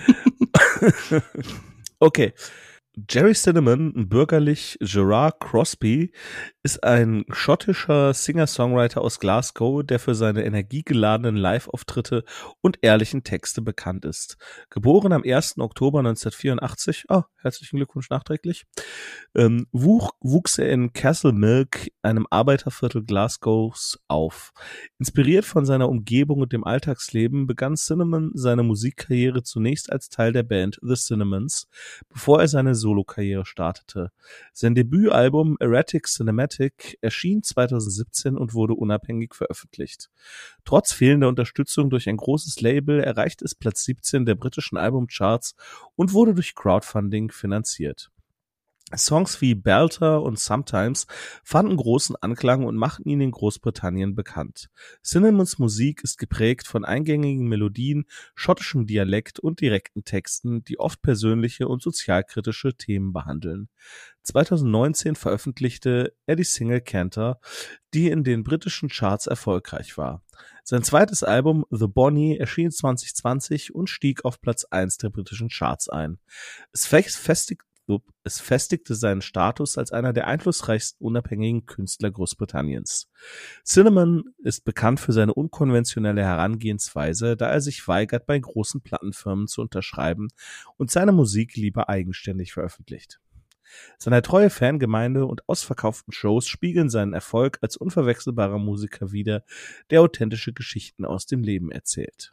So, ja. Okay. Jerry Cinnamon, bürgerlich Gerard Crosby, ist ein schottischer Singer-Songwriter aus Glasgow, der für seine energiegeladenen Live-Auftritte und ehrlichen Texte bekannt ist. Geboren am ersten Oktober neunzehnhundertvierundachtzig, oh, herzlichen Glückwunsch nachträglich, ähm, wuch, wuchs er in Castlemilk, einem Arbeiterviertel Glasgows, auf. Inspiriert von seiner Umgebung und dem Alltagsleben begann Cinnamon seine Musikkarriere zunächst als Teil der Band The Cinnamons, bevor er seine Solokarriere startete. Sein Debütalbum Erratic Cinematic erschien zweitausendsiebzehn und wurde unabhängig veröffentlicht. Trotz fehlender Unterstützung durch ein großes Label erreichte es Platz siebzehn der britischen Albumcharts und wurde durch Crowdfunding finanziert. Songs wie Belter und Sometimes fanden großen Anklang und machten ihn in Großbritannien bekannt. Cinnamons Musik ist geprägt von eingängigen Melodien, schottischem Dialekt und direkten Texten, die oft persönliche und sozialkritische Themen behandeln. zweitausendneunzehn veröffentlichte er die Single Canter, die in den britischen Charts erfolgreich war. Sein zweites Album The Bonnie erschien zwanzig zwanzig und stieg auf Platz eins der britischen Charts ein. Es festigt Es festigte seinen Status als einer der einflussreichsten unabhängigen Künstler Großbritanniens. Cinnamon ist bekannt für seine unkonventionelle Herangehensweise, da er sich weigert, bei großen Plattenfirmen zu unterschreiben und seine Musik lieber eigenständig veröffentlicht. Seine treue Fangemeinde und ausverkauften Shows spiegeln seinen Erfolg als unverwechselbarer Musiker wider, der authentische Geschichten aus dem Leben erzählt.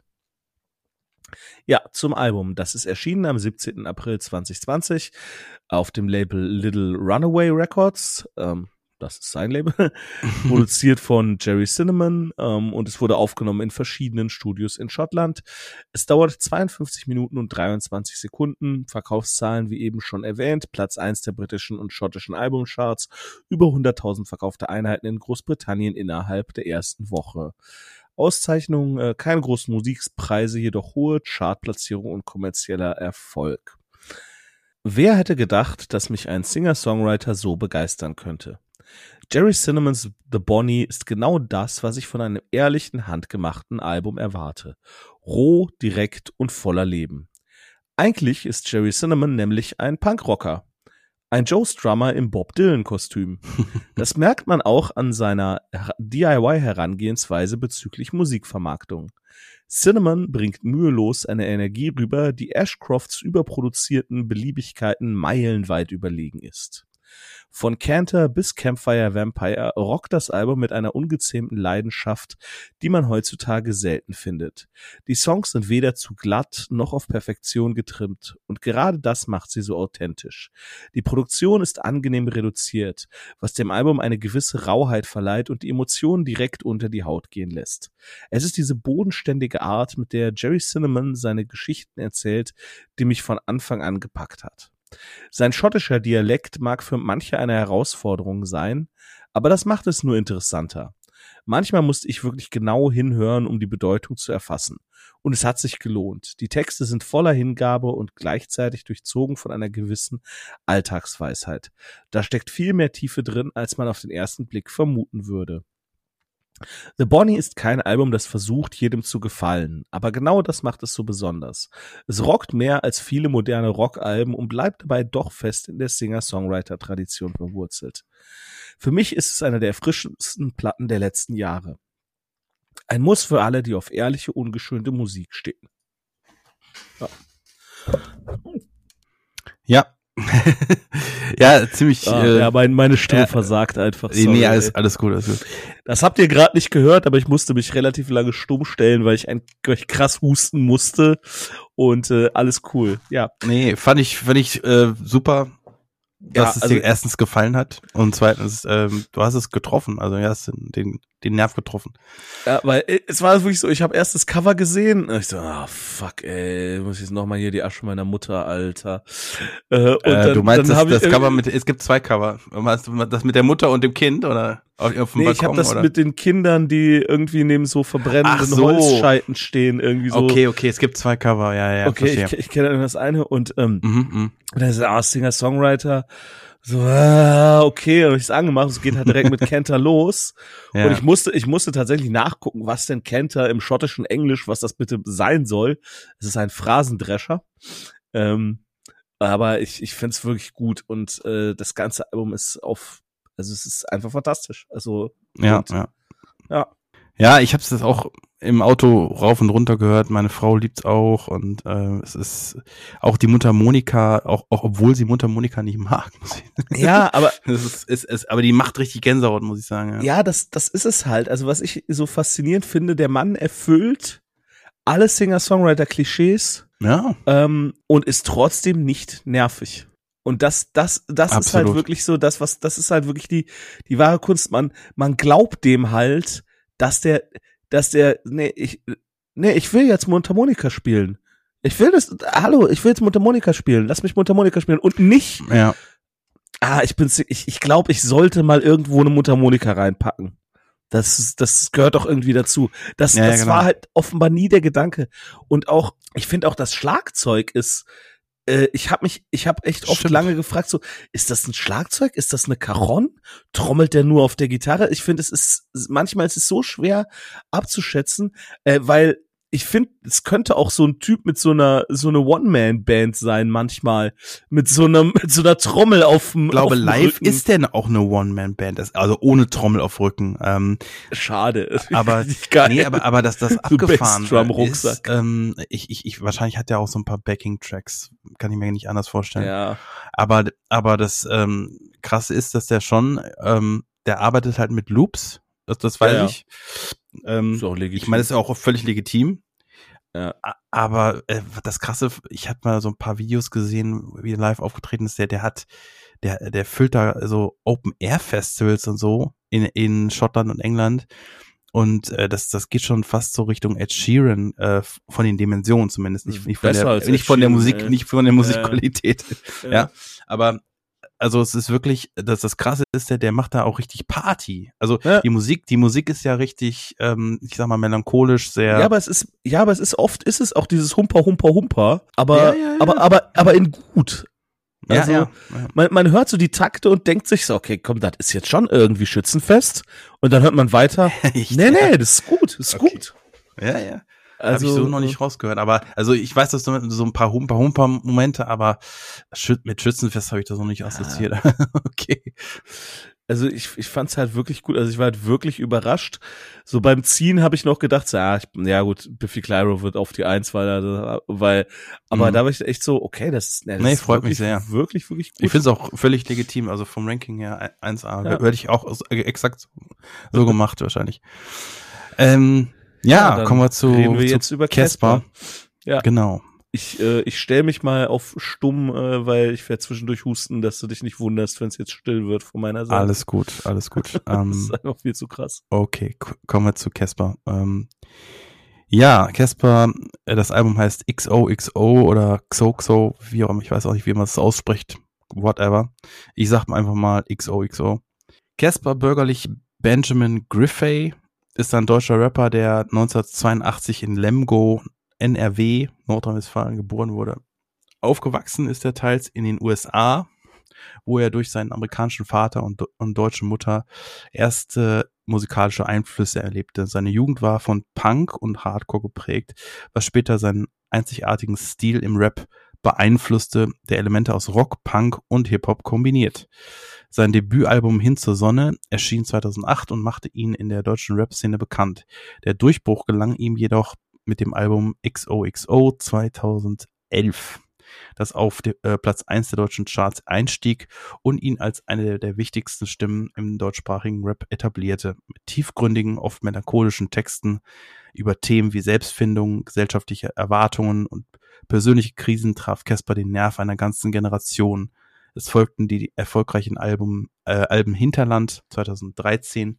Ja, zum Album. Das ist erschienen am siebzehnten April zweitausendzwanzig auf dem Label Little Runaway Records. Ähm, das ist sein Label. Produziert von Jerry Cinnamon ähm, und es wurde aufgenommen in verschiedenen Studios in Schottland. Es dauert zweiundfünfzig Minuten und dreiundzwanzig Sekunden. Verkaufszahlen, wie eben schon erwähnt, Platz eins der britischen und schottischen Albumcharts, über hunderttausend verkaufte Einheiten in Großbritannien innerhalb der ersten Woche. Auszeichnungen, äh, keine großen Musikpreise, jedoch hohe Chartplatzierung und kommerzieller Erfolg. Wer hätte gedacht, dass mich ein Singer-Songwriter so begeistern könnte? Jerry Cinnamons The Bonnie ist genau das, was ich von einem ehrlichen, handgemachten Album erwarte. Roh, direkt und voller Leben. Eigentlich ist Jerry Cinnamon nämlich ein Punkrocker. Ein Joe Strummer im Bob Dylan-Kostüm. Das merkt man auch an seiner D I Y-Herangehensweise bezüglich Musikvermarktung. Cinnamon bringt mühelos eine Energie rüber, die Ashcrofts überproduzierten Beliebigkeiten meilenweit überlegen ist. Von Canter bis Campfire Vampire rockt das Album mit einer ungezähmten Leidenschaft, die man heutzutage selten findet. Die Songs sind weder zu glatt noch auf Perfektion getrimmt und gerade das macht sie so authentisch. Die Produktion ist angenehm reduziert, was dem Album eine gewisse Rauheit verleiht und die Emotionen direkt unter die Haut gehen lässt. Es ist diese bodenständige Art, mit der Jerry Cinnamon seine Geschichten erzählt, die mich von Anfang an gepackt hat. Sein schottischer Dialekt mag für manche eine Herausforderung sein, aber das macht es nur interessanter. Manchmal musste ich wirklich genau hinhören, um die Bedeutung zu erfassen. Und es hat sich gelohnt. Die Texte sind voller Hingabe und gleichzeitig durchzogen von einer gewissen Alltagsweisheit. Da steckt viel mehr Tiefe drin, als man auf den ersten Blick vermuten würde. The Bonnie ist kein Album, das versucht, jedem zu gefallen, aber genau das macht es so besonders. Es rockt mehr als viele moderne Rockalben und bleibt dabei doch fest in der Singer-Songwriter-Tradition verwurzelt. Für mich ist es eine der erfrischendsten Platten der letzten Jahre. Ein Muss für alle, die auf ehrliche, ungeschönte Musik stehen. Ja. Ja. Ja, ziemlich. Ah, äh, ja, mein, meine Stimme äh, versagt einfach. Sorry, nee, alles, alles gut, alles gut. Das habt ihr gerade nicht gehört, aber ich musste mich relativ lange stumm stellen, weil ich, ein, weil ich krass husten musste und äh, alles cool. Ja. Nee, fand ich, fand ich äh, super, dass ja, es also, dir erstens gefallen hat und zweitens, ähm, du hast es getroffen, also du hast den, den Nerv getroffen. Ja, weil es war wirklich so, ich habe erst das Cover gesehen und ich so, ah, fuck, ey, muss ich jetzt nochmal hier die Asche meiner Mutter, Alter. Äh, und äh, dann, du meinst dann das, das ich, Cover mit, es gibt zwei Cover. Meinst du das mit der Mutter und dem Kind oder auf, auf dem nee, Balkon? Ich habe das oder? mit den Kindern, die irgendwie neben so verbrennenden so. Holzscheiten stehen, irgendwie so. Okay, okay, es gibt zwei Cover, ja, ja, Okay, verstehe. ich, ich kenne nur das eine und ähm, Mhm, mhm. und dann ist er ah, Singer-Songwriter. So, ah, okay, und ich es angemacht, es geht halt direkt mit Kenter los. Ja. Und ich musste, ich musste tatsächlich nachgucken, was denn Kenter im schottischen Englisch, was das bitte sein soll. Es ist ein Phrasendrescher. Ähm, aber ich, ich finde es wirklich gut und äh, das ganze Album ist auf, also es ist einfach fantastisch. Also Ja, und, ja. ja. Ja, ich habe es auch im Auto rauf und runter gehört. Meine Frau liebt's auch und äh, es ist auch die Mundharmonika, auch, auch obwohl sie Mundharmonika nicht mag, muss ich. Ja, aber es ist, es ist, aber die macht richtig Gänsehaut, muss ich sagen. Ja, ja, das, das ist es halt. Also was ich so faszinierend finde, der Mann erfüllt alle Singer-Songwriter-Klischees ja. ähm, und ist trotzdem nicht nervig. Und das, das, das ist halt Absolut. wirklich so, das was, das ist halt wirklich die, die wahre Kunst. Man, man glaubt dem halt, dass der, dass der, nee, ich, nee, ich will jetzt Mundharmonika spielen. Ich will das, hallo, ich will jetzt Mundharmonika spielen. Lass mich Mundharmonika spielen und nicht, Ja. ah, ich bin, ich, ich glaube, ich sollte mal irgendwo eine Mundharmonika reinpacken. Das, das gehört doch irgendwie dazu. Das, Ja, ja, das genau. war halt offenbar nie der Gedanke. Und auch, ich finde auch, das Schlagzeug ist, äh, ich habe mich, ich habe echt oft Stimmt. lange gefragt, so, ist das ein Schlagzeug? Ist das eine Cajon? Trommelt der nur auf der Gitarre? Ich finde, es ist, manchmal ist es so schwer abzuschätzen, äh, weil ich finde, es könnte auch so ein Typ mit so einer, so eine One-Man-Band sein manchmal. Mit so einer, mit so einer Trommel auf dem, Ich glaube, auf dem live Rücken. ist denn auch eine One-Man-Band, das- also ohne Trommel auf Rücken. Ähm, Schade. aber Richtig geil. nee, aber aber dass das So abgefahren ist, Bassdrum-Rucksack. ähm, ich, ich, ich wahrscheinlich hat er auch so ein paar Backing-Tracks, kann ich mir nicht anders vorstellen. Ja. Aber aber das ähm, krasse ist, dass der schon, ähm, der arbeitet halt mit Loops, das, das weiß Ja, ja. ich. Ähm, Ist auch legitim. ich meine, das ist auch völlig legitim. Ja. A- Aber äh, das Krasse, ich habe mal so ein paar Videos gesehen, wie er live aufgetreten ist. Der, der hat, der, der füllt da so Open-Air-Festivals und so in, in Schottland und England. Und äh, das, das geht schon fast so Richtung Ed Sheeran, äh, von den Dimensionen zumindest, nicht, nicht von Besser der, als nicht Ed von der Sheeran, Musik, ey. nicht von der Musikqualität. Ja. Ja, aber also es ist wirklich, dass das Krasse ist, der, der macht da auch richtig Party. Also Ja. die Musik, die Musik ist ja richtig, ähm, ich sag mal melancholisch, sehr. Ja, aber es ist, ja, aber es ist oft, ist es auch dieses Humper, Humper, Humper, aber, Ja, ja, ja. aber, aber, aber in gut. Ja, Also, ja, ja. Man, man hört so die Takte und denkt sich so, okay, komm, das ist jetzt schon irgendwie Schützenfest. Und dann hört man weiter. Echt? Nee, nee, das ist gut, das ist Okay. gut. Ja, ja. Also, Habe ich so noch nicht rausgehört. Aber also ich weiß, dass du so ein paar Humper-Humper-Momente, aber Schü- mit Schützenfest habe ich das noch nicht assoziiert. Okay. Also ich, ich fand's halt wirklich gut. Also ich war halt wirklich überrascht. So beim Ziehen habe ich noch gedacht, so, ja, ich, ja gut, Biffy Clyro wird auf die Eins, weil, er- weil, aber Mhm. da war ich echt so, okay, das, ja, das Nee, ist freut mich wirklich, sehr. wirklich, wirklich gut. Ich finde es auch völlig legitim, also vom Ranking her eins A. Ja. Hätte ich auch so- äh, exakt so, so gemacht wahrscheinlich. Ähm, ja, dann kommen wir zu, reden wir zu jetzt über Casper. Casper. Ja. Genau. Ich, äh, ich stelle mich mal auf stumm, äh, weil ich werde zwischendurch husten, dass du dich nicht wunderst, wenn es jetzt still wird von meiner Seite. Alles gut, alles gut. Das ähm, ist einfach viel zu krass. Okay, k- kommen wir zu Casper. Ähm, ja, Casper, äh, das Album heißt X O X O oder X O X O, wie auch immer, ich weiß auch nicht, wie man es ausspricht, whatever. Ich sag mal einfach mal X O X O. Casper, bürgerlich Benjamin Griffey, ist ein deutscher Rapper, der neunzehnhundertzweiundachtzig in Lemgo, N R W, Nordrhein-Westfalen, geboren wurde. Aufgewachsen ist er teils in den U S A, wo er durch seinen amerikanischen Vater und, und deutsche Mutter erste musikalische Einflüsse erlebte. Seine Jugend war von Punk und Hardcore geprägt, was später seinen einzigartigen Stil im Rap beeinflusste, der Elemente aus Rock, Punk und Hip-Hop kombiniert. Sein Debütalbum Hin zur Sonne erschien zweitausendacht und machte ihn in der deutschen Rap-Szene bekannt. Der Durchbruch gelang ihm jedoch mit dem Album X O X O zweitausendelf, das auf de, äh, Platz eins der deutschen Charts einstieg und ihn als eine der wichtigsten Stimmen im deutschsprachigen Rap etablierte. Mit tiefgründigen, oft melancholischen Texten über Themen wie Selbstfindung, gesellschaftliche Erwartungen und persönliche Krisen traf Casper den Nerv einer ganzen Generation. Es folgten die erfolgreichen Album, äh, Alben Hinterland zweitausenddreizehn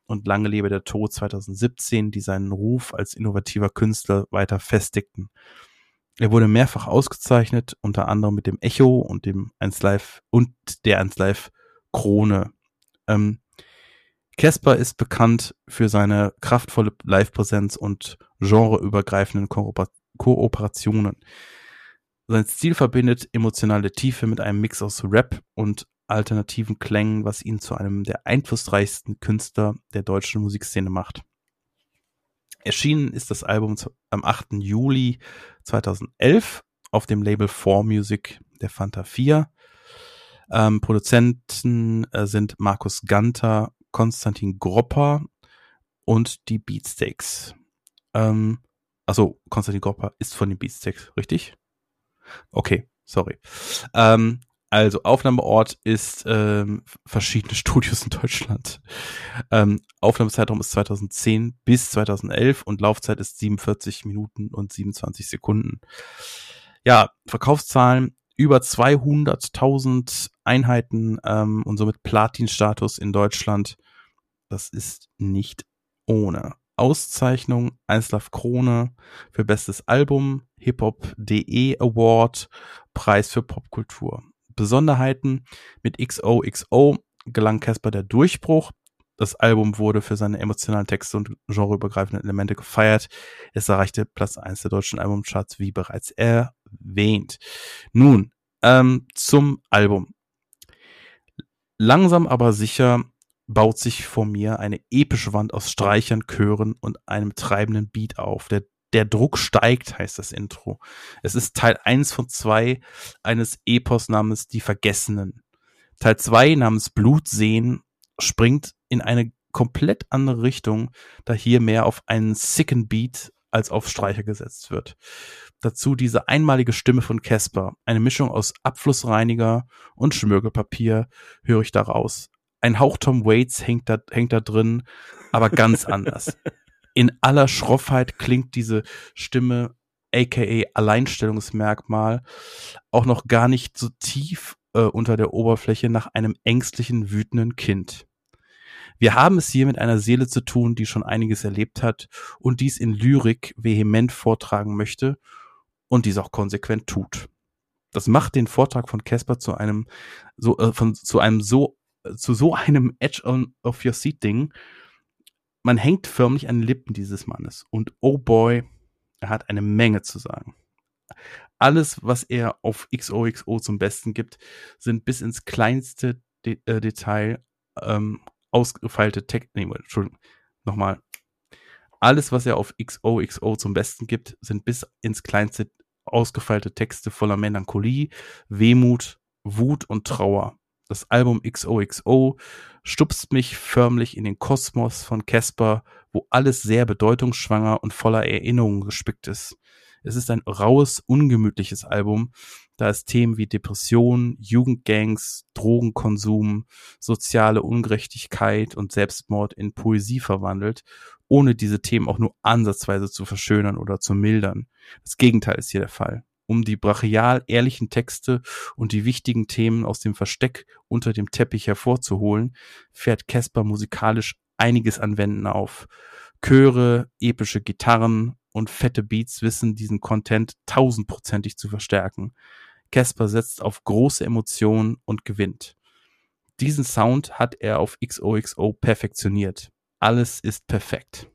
und Lange lebe der Tod zweitausendsiebzehn, die seinen Ruf als innovativer Künstler weiter festigten. Er wurde mehrfach ausgezeichnet, unter anderem mit dem Echo und dem eins Live und der eins Live Krone. Ähm, Caspar ist bekannt für seine kraftvolle Live-Präsenz und genreübergreifenden Kooper- Kooperationen. Sein Stil verbindet emotionale Tiefe mit einem Mix aus Rap und alternativen Klängen, was ihn zu einem der einflussreichsten Künstler der deutschen Musikszene macht. Erschienen ist das Album am achten Juli zweitausendelf auf dem Label four Music der Fanta vier. Ähm, Produzenten äh, sind Markus Ganter, Konstantin Gropper und die Beatsteaks. Ähm, also Konstantin Gropper ist von den Beatsteaks, richtig? Okay, sorry. Ähm, also Aufnahmeort ist ähm, verschiedene Studios in Deutschland. Ähm, Aufnahmezeitraum ist zweitausendzehn bis zweitausendelf und Laufzeit ist siebenundvierzig Minuten und siebenundzwanzig Sekunden. Ja, Verkaufszahlen über zweihunderttausend Einheiten ähm, und somit Platin-Status in Deutschland. Das ist nicht ohne. Auszeichnung eins Live Krone für bestes Album, Hip-Hop.de Award, Preis für Popkultur. Besonderheiten: mit X O X O gelang Caspar der Durchbruch. Das Album wurde für seine emotionalen Texte und genreübergreifenden Elemente gefeiert. Es erreichte Platz eins der deutschen Albumcharts, wie bereits erwähnt. Nun, ähm, zum Album. Langsam aber sicher baut sich vor mir eine epische Wand aus Streichern, Chören und einem treibenden Beat auf. Der, der Druck steigt, heißt das Intro. Es ist Teil eins von zwei eines Epos namens Die Vergessenen. Teil zwei namens Blutseen springt in eine komplett andere Richtung, da hier mehr auf einen sicken Beat als auf Streicher gesetzt wird. Dazu diese einmalige Stimme von Caspar, eine Mischung aus Abflussreiniger und Schmirgelpapier, höre ich da raus. Ein Hauch Tom Waits hängt da, hängt da drin, aber ganz anders. In aller Schroffheit klingt diese Stimme, aka Alleinstellungsmerkmal, auch noch gar nicht so tief äh, unter der Oberfläche nach einem ängstlichen, wütenden Kind. Wir haben es hier mit einer Seele zu tun, die schon einiges erlebt hat und dies in Lyrik vehement vortragen möchte und dies auch konsequent tut. Das macht den Vortrag von Caspar zu einem so äh, von zu einem so zu so einem Edge on of your seat Ding. Man hängt förmlich an den Lippen dieses Mannes und oh boy, er hat eine Menge zu sagen. Alles, was er auf X O X O zum Besten gibt, sind bis ins kleinste De- äh, Detail ähm, ausgefeilte Texte. Nee, Entschuldigung, nochmal. Alles, was er auf X O X O zum Besten gibt, sind bis ins kleinste ausgefeilte Texte voller Melancholie, Wehmut, Wut und Trauer. Das Album X O X O stupst mich förmlich in den Kosmos von Caspar, wo alles sehr bedeutungsschwanger und voller Erinnerungen gespickt ist. Es ist ein raues, ungemütliches Album, da es Themen wie Depression, Jugendgangs, Drogenkonsum, soziale Ungerechtigkeit und Selbstmord in Poesie verwandelt, ohne diese Themen auch nur ansatzweise zu verschönern oder zu mildern. Das Gegenteil ist hier der Fall. Um die brachial ehrlichen Texte und die wichtigen Themen aus dem Versteck unter dem Teppich hervorzuholen, fährt Caspar musikalisch einiges an Wänden auf. Chöre, epische Gitarren und fette Beats wissen diesen Content tausendprozentig zu verstärken. Caspar setzt auf große Emotionen und gewinnt. Diesen Sound hat er auf X O X O perfektioniert. Alles ist perfekt.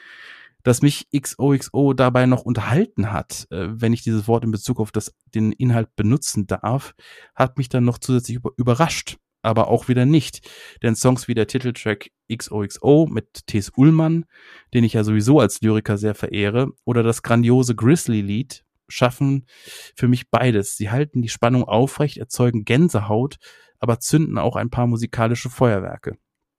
Dass mich X O X O dabei noch unterhalten hat, äh, wenn ich dieses Wort in Bezug auf das, den Inhalt benutzen darf, hat mich dann noch zusätzlich über, überrascht. Aber auch wieder nicht. Denn Songs wie der Titeltrack X O X O mit T S Ullmann, den ich ja sowieso als Lyriker sehr verehre, oder das grandiose Grizzly-Lied schaffen für mich beides. Sie halten die Spannung aufrecht, erzeugen Gänsehaut, aber zünden auch ein paar musikalische Feuerwerke.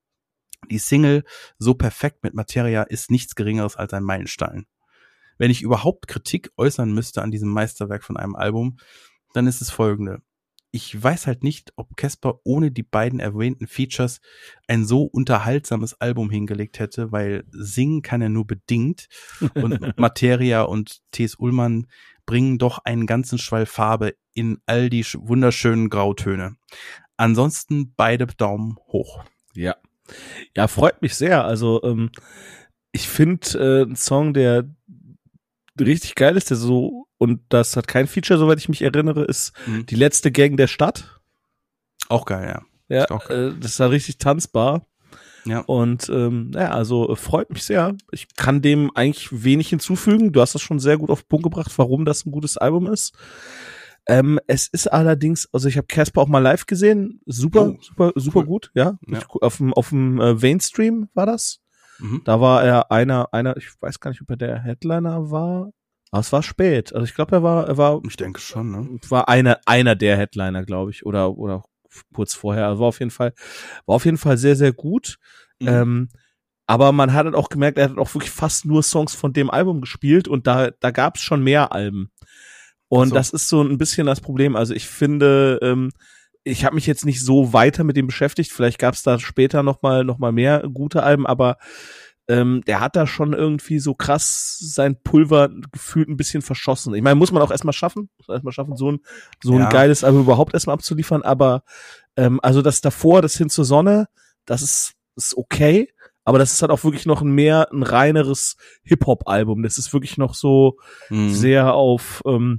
Die Single So perfekt mit Materia ist nichts Geringeres als ein Meilenstein. Wenn ich überhaupt Kritik äußern müsste an diesem Meisterwerk von einem Album, dann ist es folgende. Ich weiß halt nicht, ob Caspar ohne die beiden erwähnten Features ein so unterhaltsames Album hingelegt hätte, weil singen kann er nur bedingt und Materia und T S Ullmann bringen doch einen ganzen Schwall Farbe in all die wunderschönen Grautöne. Ansonsten beide Daumen hoch. Ja, Ja, freut mich sehr. Also ähm, ich finde äh, ein Song, der richtig geil ist, der so, und das hat kein Feature, soweit ich mich erinnere, ist Mhm. die letzte Gang der Stadt. Auch geil, ja. Ja, Ist auch geil. äh, das ist da richtig tanzbar. Ja. Und ähm, ja, also äh, freut mich sehr. Ich kann dem eigentlich wenig hinzufügen. Du hast das schon sehr gut auf den Punkt gebracht, warum das ein gutes Album ist. Ähm, es ist allerdings, also ich habe Casper auch mal live gesehen, super, Oh, super, super cool. gut, ja. Ja. Ich, auf dem auf dem äh, Mainstream war das. Mhm. Da war er einer, einer, ich weiß gar nicht, ob er der Headliner war, aber es war spät. Also ich glaube, er war, er war, Ich denke schon, ne? war einer, einer der Headliner, glaube ich, oder oder kurz vorher. Also war auf jeden Fall, war auf jeden Fall sehr, sehr gut. Mhm. Ähm, aber man hat halt auch gemerkt, er hat auch wirklich fast nur Songs von dem Album gespielt und da, da gab es schon mehr Alben. Und So. das ist so ein bisschen das Problem. Also ich finde, ähm, ich habe mich jetzt nicht so weiter mit dem beschäftigt. Vielleicht gab es da später noch mal, noch mal mehr gute Alben, aber ähm, der hat da schon irgendwie so krass sein Pulver gefühlt ein bisschen verschossen. Ich meine, muss man auch erstmal schaffen, muss man erstmal schaffen, so ein so ein Ja. geiles Album überhaupt erstmal abzuliefern. Aber ähm, also das davor, das Hin zur Sonne, das ist, ist okay. Aber das ist halt auch wirklich noch ein mehr, ein reineres Hip-Hop-Album. Das ist wirklich noch so Mhm. sehr auf, ähm,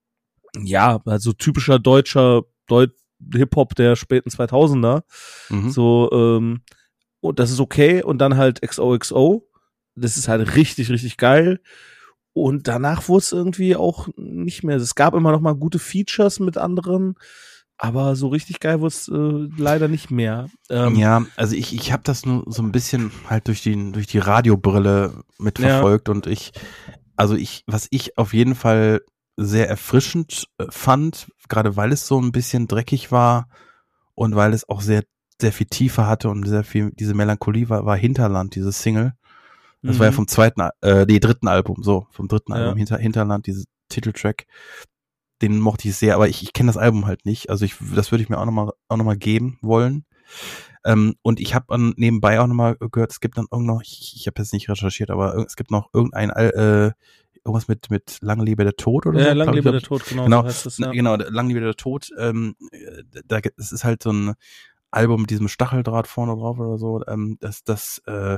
ja, also typischer deutscher Deut Hip-Hop der späten zweitausender. Mhm. So, ähm, und das ist okay. Und dann halt X O X O. Das ist halt richtig, richtig geil. Und danach wurde es irgendwie auch nicht mehr. Es gab immer noch mal gute Features mit anderen, aber so richtig geil wurde es äh, leider nicht mehr. Ähm, Ja, also ich, ich habe das nur so ein bisschen halt durch die, durch die Radiobrille mitverfolgt und ich, also ich, was ich auf jeden Fall sehr erfrischend äh, fand, gerade weil es so ein bisschen dreckig war und weil es auch sehr, sehr viel Tiefe hatte und sehr viel, diese Melancholie war, war Hinterland, dieses Single. Das war ja mhm. vom zweiten, äh, nee, dritten Album, so, vom dritten Ja. Album, Hinter, Hinterland, dieses Titeltrack. Den mochte ich sehr, aber ich, ich kenne das Album halt nicht. Also ich, das würde ich mir auch nochmal, auch noch mal geben wollen. Ähm, und ich habe nebenbei auch nochmal gehört, es gibt dann irgend noch, ich, ich habe jetzt nicht recherchiert, aber es gibt noch irgendein, äh, irgendwas mit, mit Lang lebe der Tod oder Ja, so. Lang glaub ich, lebe glaub der ich. Tod, genau, Genau, so heißt es, ja. genau, Lang lebe der Tod, ähm, da, es ist halt so ein Album mit diesem Stacheldraht vorne drauf oder so, ähm, das, das, äh,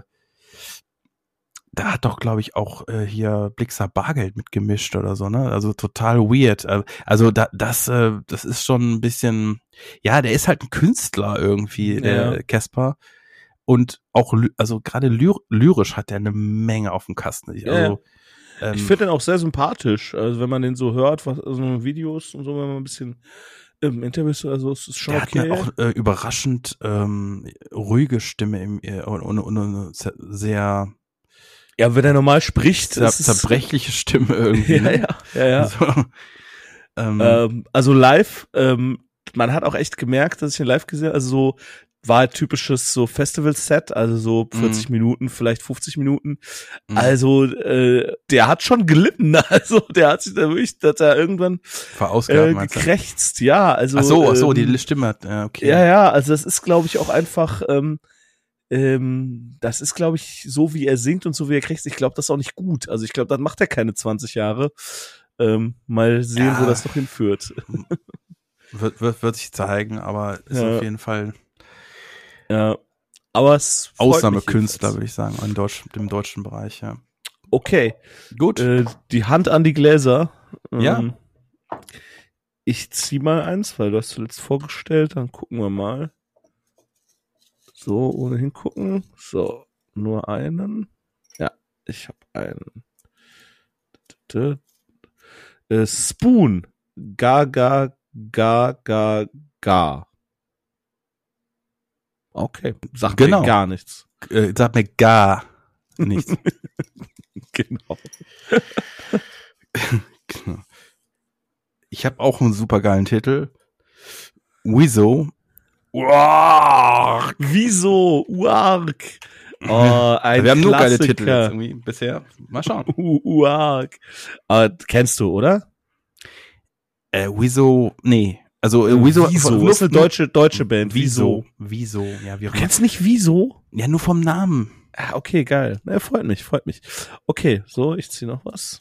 da hat doch, glaube ich, auch äh, hier Blixer Bargeld mitgemischt oder so, ne? Also total weird. Also da, das, äh, das ist schon ein bisschen, ja, der ist halt ein Künstler irgendwie, der Ja. Casper. Und auch, ly- also gerade lyr lyrisch hat er eine Menge auf dem Kasten. Ich- Ja, Also, ähm, Ich finde den auch sehr sympathisch. Also wenn man den so hört, was, also Videos und so, wenn man ein bisschen im Interviews oder so, ist es schon der okay. hat eine auch äh, überraschend ähm, ruhige Stimme im, äh, und, und, und eine sehr, Ja, wenn er normal spricht, sehr ist es zerbrechliche Stimme irgendwie. Ja, ne? ja, ja, ja. So, ähm, Ähm, also live, ähm, man hat auch echt gemerkt, dass ich ihn live gesehen habe, also so war halt typisches so Festival-Set, also so vierzig Minuten, vielleicht fünfzig Minuten. Mhm. Also äh, der hat schon gelitten, also der hat sich da wirklich, dass er irgendwann verausgabt, äh, meinst du? gekrächzt, ja, also Ach so, ach so, ähm, die Stimme hat, ja, okay. ja, ja, also das ist, glaube ich, auch einfach, ähm, ähm, das ist, glaube ich, so wie er singt und so wie er kriegt, ich glaube, das ist auch nicht gut. Also ich glaube, dann macht er keine zwanzig Jahre. Ähm, mal sehen, Ja. wo das noch hinführt. Wird, wird, wird sich zeigen, aber ist Ja. auf jeden Fall Ja, aber es freut mich Ausnahmekünstler, jedenfalls. würde ich sagen, im, Deutsch, im deutschen Bereich, ja. Okay, Gut. äh, die Hand an die Gläser. Ja. Ähm, ich zieh mal eins, weil du hast zuletzt vorgestellt, dann gucken wir mal. So, ohne hingucken. So, nur einen. Ja, ich habe einen. Äh, Spoon. Ga, ga, ga, ga, ga. Okay, sagt Genau. mir gar nichts. Äh, sag mir gar nichts. Genau. Ich habe auch einen super geilen Titel. Wizzo. Wow, wieso? Uark. Oh, ein Wir haben nur geile Klassiker. Titel jetzt irgendwie bisher. Mal schauen. U- Uark. Aber kennst du, oder? Äh, Wizzo, nee. Also äh, Wizzo, Wieso? nur- Das ist eine deutsche, deutsche Band. Wieso? Wieso? Wieso? Ja, wie auch Du immer. kennst nicht Wieso? Ja, nur vom Namen. Ah, okay, geil. Na, freut mich, freut mich. Okay, so, ich zieh noch was.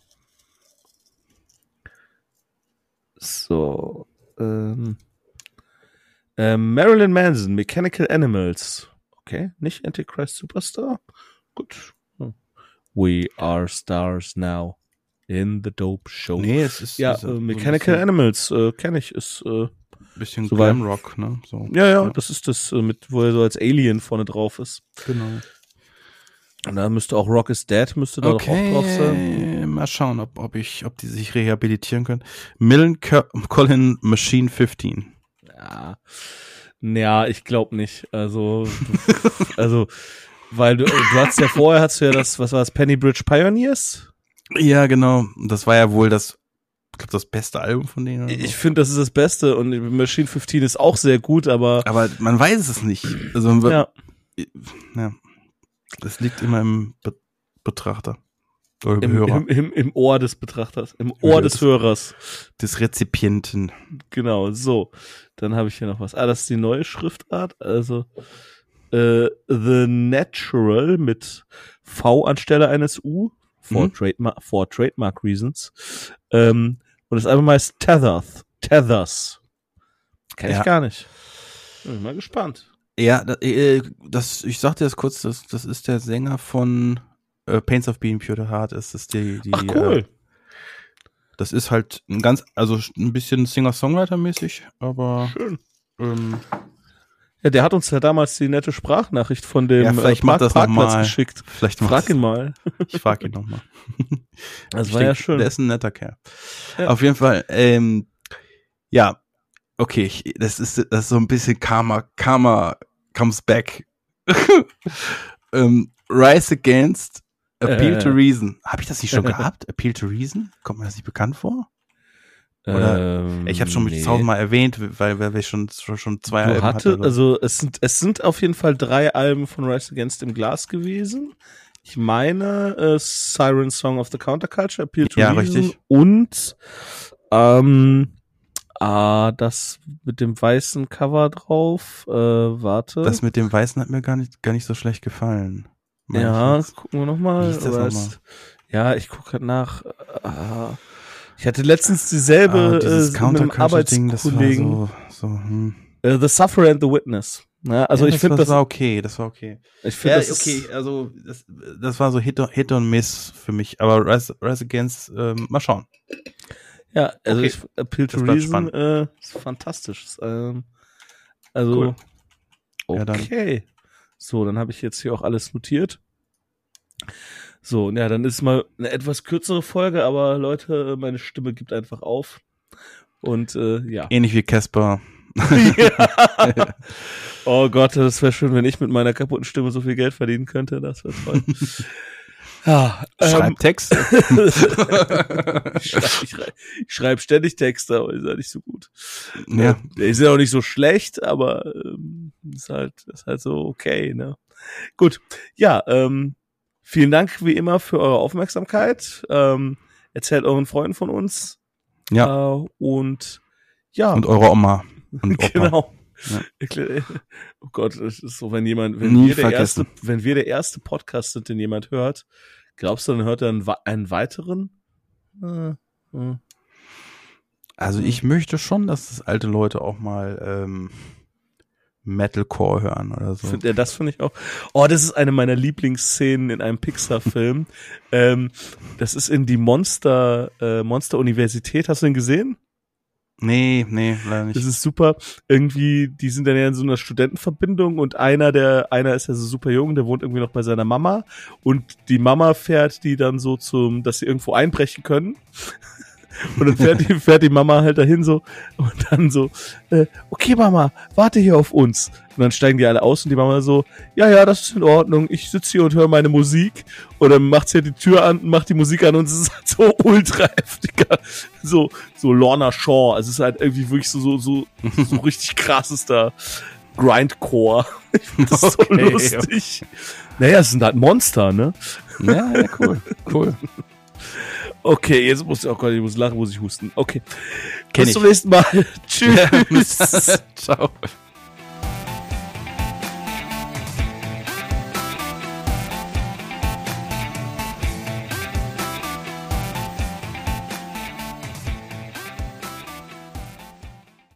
So, ähm, ähm, Marilyn Manson, Mechanical Animals. Okay, nicht Antichrist Superstar? Gut. Hm. We are stars now in the dope show. Nee, es ist... Ja, ist äh, so Mechanical Animals äh, kenne ich. Ist äh, bisschen so Glamrock, ne? So. Ja, ja, ja, das ist das, äh, mit, wo er so als Alien vorne drauf ist. Genau. Und da müsste auch Rock is Dead, müsste da okay, doch auch drauf sein. Mal schauen, ob, ob ich, ob die sich rehabilitieren können. Millen Collin Machine fünfzehn. Ja, ja, ich glaube nicht. Also, du, also, weil du, du hast ja vorher, hast du ja das, was war das, Penny Bridge Pioneers? Ja, genau. Das war ja wohl das, ich glaube, das beste Album von denen. Oder so. Ich finde, das ist das Beste und Machine fünfzehn ist auch sehr gut, aber. Aber man weiß es nicht. Also, ja. ja. Das liegt immer im Be- Betrachter. Oder im, Im, Hörer. im, im, Im Ohr des Betrachters, im Ohr des Hörers. Des Rezipienten. Genau, so. Dann habe ich hier noch was. Ah, das ist die neue Schriftart. Also äh, The Natural mit V anstelle eines U. For, Mhm. Trademark, for Trademark Reasons. Ähm, und das Album heißt Tethers. Tethers. Kenn ich Ja. gar nicht. Bin mal gespannt. Ja, das, äh, das, ich sagte das kurz, das, das ist der Sänger von äh, Pains of Being Pure Heart. Ist das die, die, Ach, cool. Äh, das ist halt ein ganz, also ein bisschen Singer-Songwriter-mäßig, aber Schön. ähm, Ja, der hat uns ja damals die nette Sprachnachricht von dem ja, vielleicht äh, macht das noch Parkplatz mal. geschickt. Vielleicht macht Frag das- ihn mal. Ich frag ihn nochmal. Das war ja schön. Der ist ein netter Kerl. Ja. Auf jeden Fall, ähm, ja, okay, ich, das ist das ist so ein bisschen Karma, Karma comes back. ähm, Rise Against, Appeal Äh. to Reason. Habe ich das nicht schon gehabt? Appeal to Reason? Kommt mir das nicht bekannt vor? Oder- ähm, Ich habe schon nee. tausendmal erwähnt, weil, weil wir schon, schon, schon zwei Du Alben hatte, hatten. also es sind, es sind auf jeden Fall drei Alben von Rise Against im Glas gewesen. Ich meine äh, Siren Song of the Counterculture, Appeal to Ja, Reason richtig. und ähm, ah, das mit dem weißen Cover drauf. Äh, warte. Das mit dem Weißen hat mir gar nicht, gar nicht so schlecht gefallen. Meine ja, ich jetzt. gucken wir Wie nochmal. hieß das noch mal? Ja, ich gucke gerade nach. Ah, ich hatte letztens dieselbe Ah, äh, dieses mit einem Counterculture-Ding, das war Arbeitskollegen. so, so, hm. Äh, The Sufferer and the Witness. Ja, also ja, ich das finde war, das, war okay, das war okay. ich finde Ja, das okay, ist, also das, das war so Hit, Hit und Miss für mich, aber Rise, Rise Against, ähm, mal schauen. ja, also Okay. ich, Appeal to Das bleibt Reason äh, ist fantastisch. Ist, ähm, also Cool. Ja, dann- okay. So, dann habe ich jetzt hier auch alles notiert. So, ja, dann ist mal eine etwas kürzere Folge, aber Leute, meine Stimme gibt einfach auf. Und äh, ja. Ähnlich wie Casper. ja. Oh Gott, das wäre schön, wenn ich mit meiner kaputten Stimme so viel Geld verdienen könnte. Das wäre toll. ja, ähm, Schreibt Text. ich schreibe schrei, schreib ständig Texte, aber ist ja nicht so gut. Ja. Der ist ja auch nicht so schlecht, aber ähm, ist halt ist halt so okay, ne? Gut. Ja, ähm, vielen Dank wie immer für eure Aufmerksamkeit. Ähm, erzählt euren Freunden von uns. Ja. Äh, und ja. Und eure Oma. Und Opa. Genau. Ja. Oh Gott, das ist so, wenn jemand, wenn Nie wir der vergessen. erste, wenn wir der erste Podcast sind, den jemand hört, glaubst du, dann hört er einen, wa- einen weiteren? Äh, äh. Also ich möchte schon, dass das alte Leute auch mal ähm, Metalcore hören oder so. Find, ja, das finde ich auch. Oh, das ist eine meiner Lieblingsszenen in einem Pixar-Film. ähm, das ist in die Monster, äh, Monster-Universität. Hast du den gesehen? Nee, nee, leider Das nicht. ist super. Irgendwie, die sind dann ja in so einer Studentenverbindung und einer, der, einer ist ja so super jung, der wohnt irgendwie noch bei seiner Mama und die Mama fährt die dann so zum, dass sie irgendwo einbrechen können. Und dann fährt die, fährt die Mama halt dahin so und dann so, äh, okay Mama, warte hier auf uns. Und dann steigen die alle aus und die Mama so, ja, ja, das ist in Ordnung, ich sitze hier und höre meine Musik. Und dann macht sie halt die Tür an, macht die Musik an und es ist halt so ultra heftiger, so, so Lorna Shaw. Also es ist halt irgendwie wirklich so, so, so, so richtig krassester Grindcore. Ich finde das so Okay, lustig. Naja, es sind halt Monster, ne? Ja, ja, cool, cool. Okay, jetzt muss ich, oh Gott, ich muss lachen, muss ich husten. Okay. Kenn Bis ich. zum nächsten Mal. Tschüss. Ciao.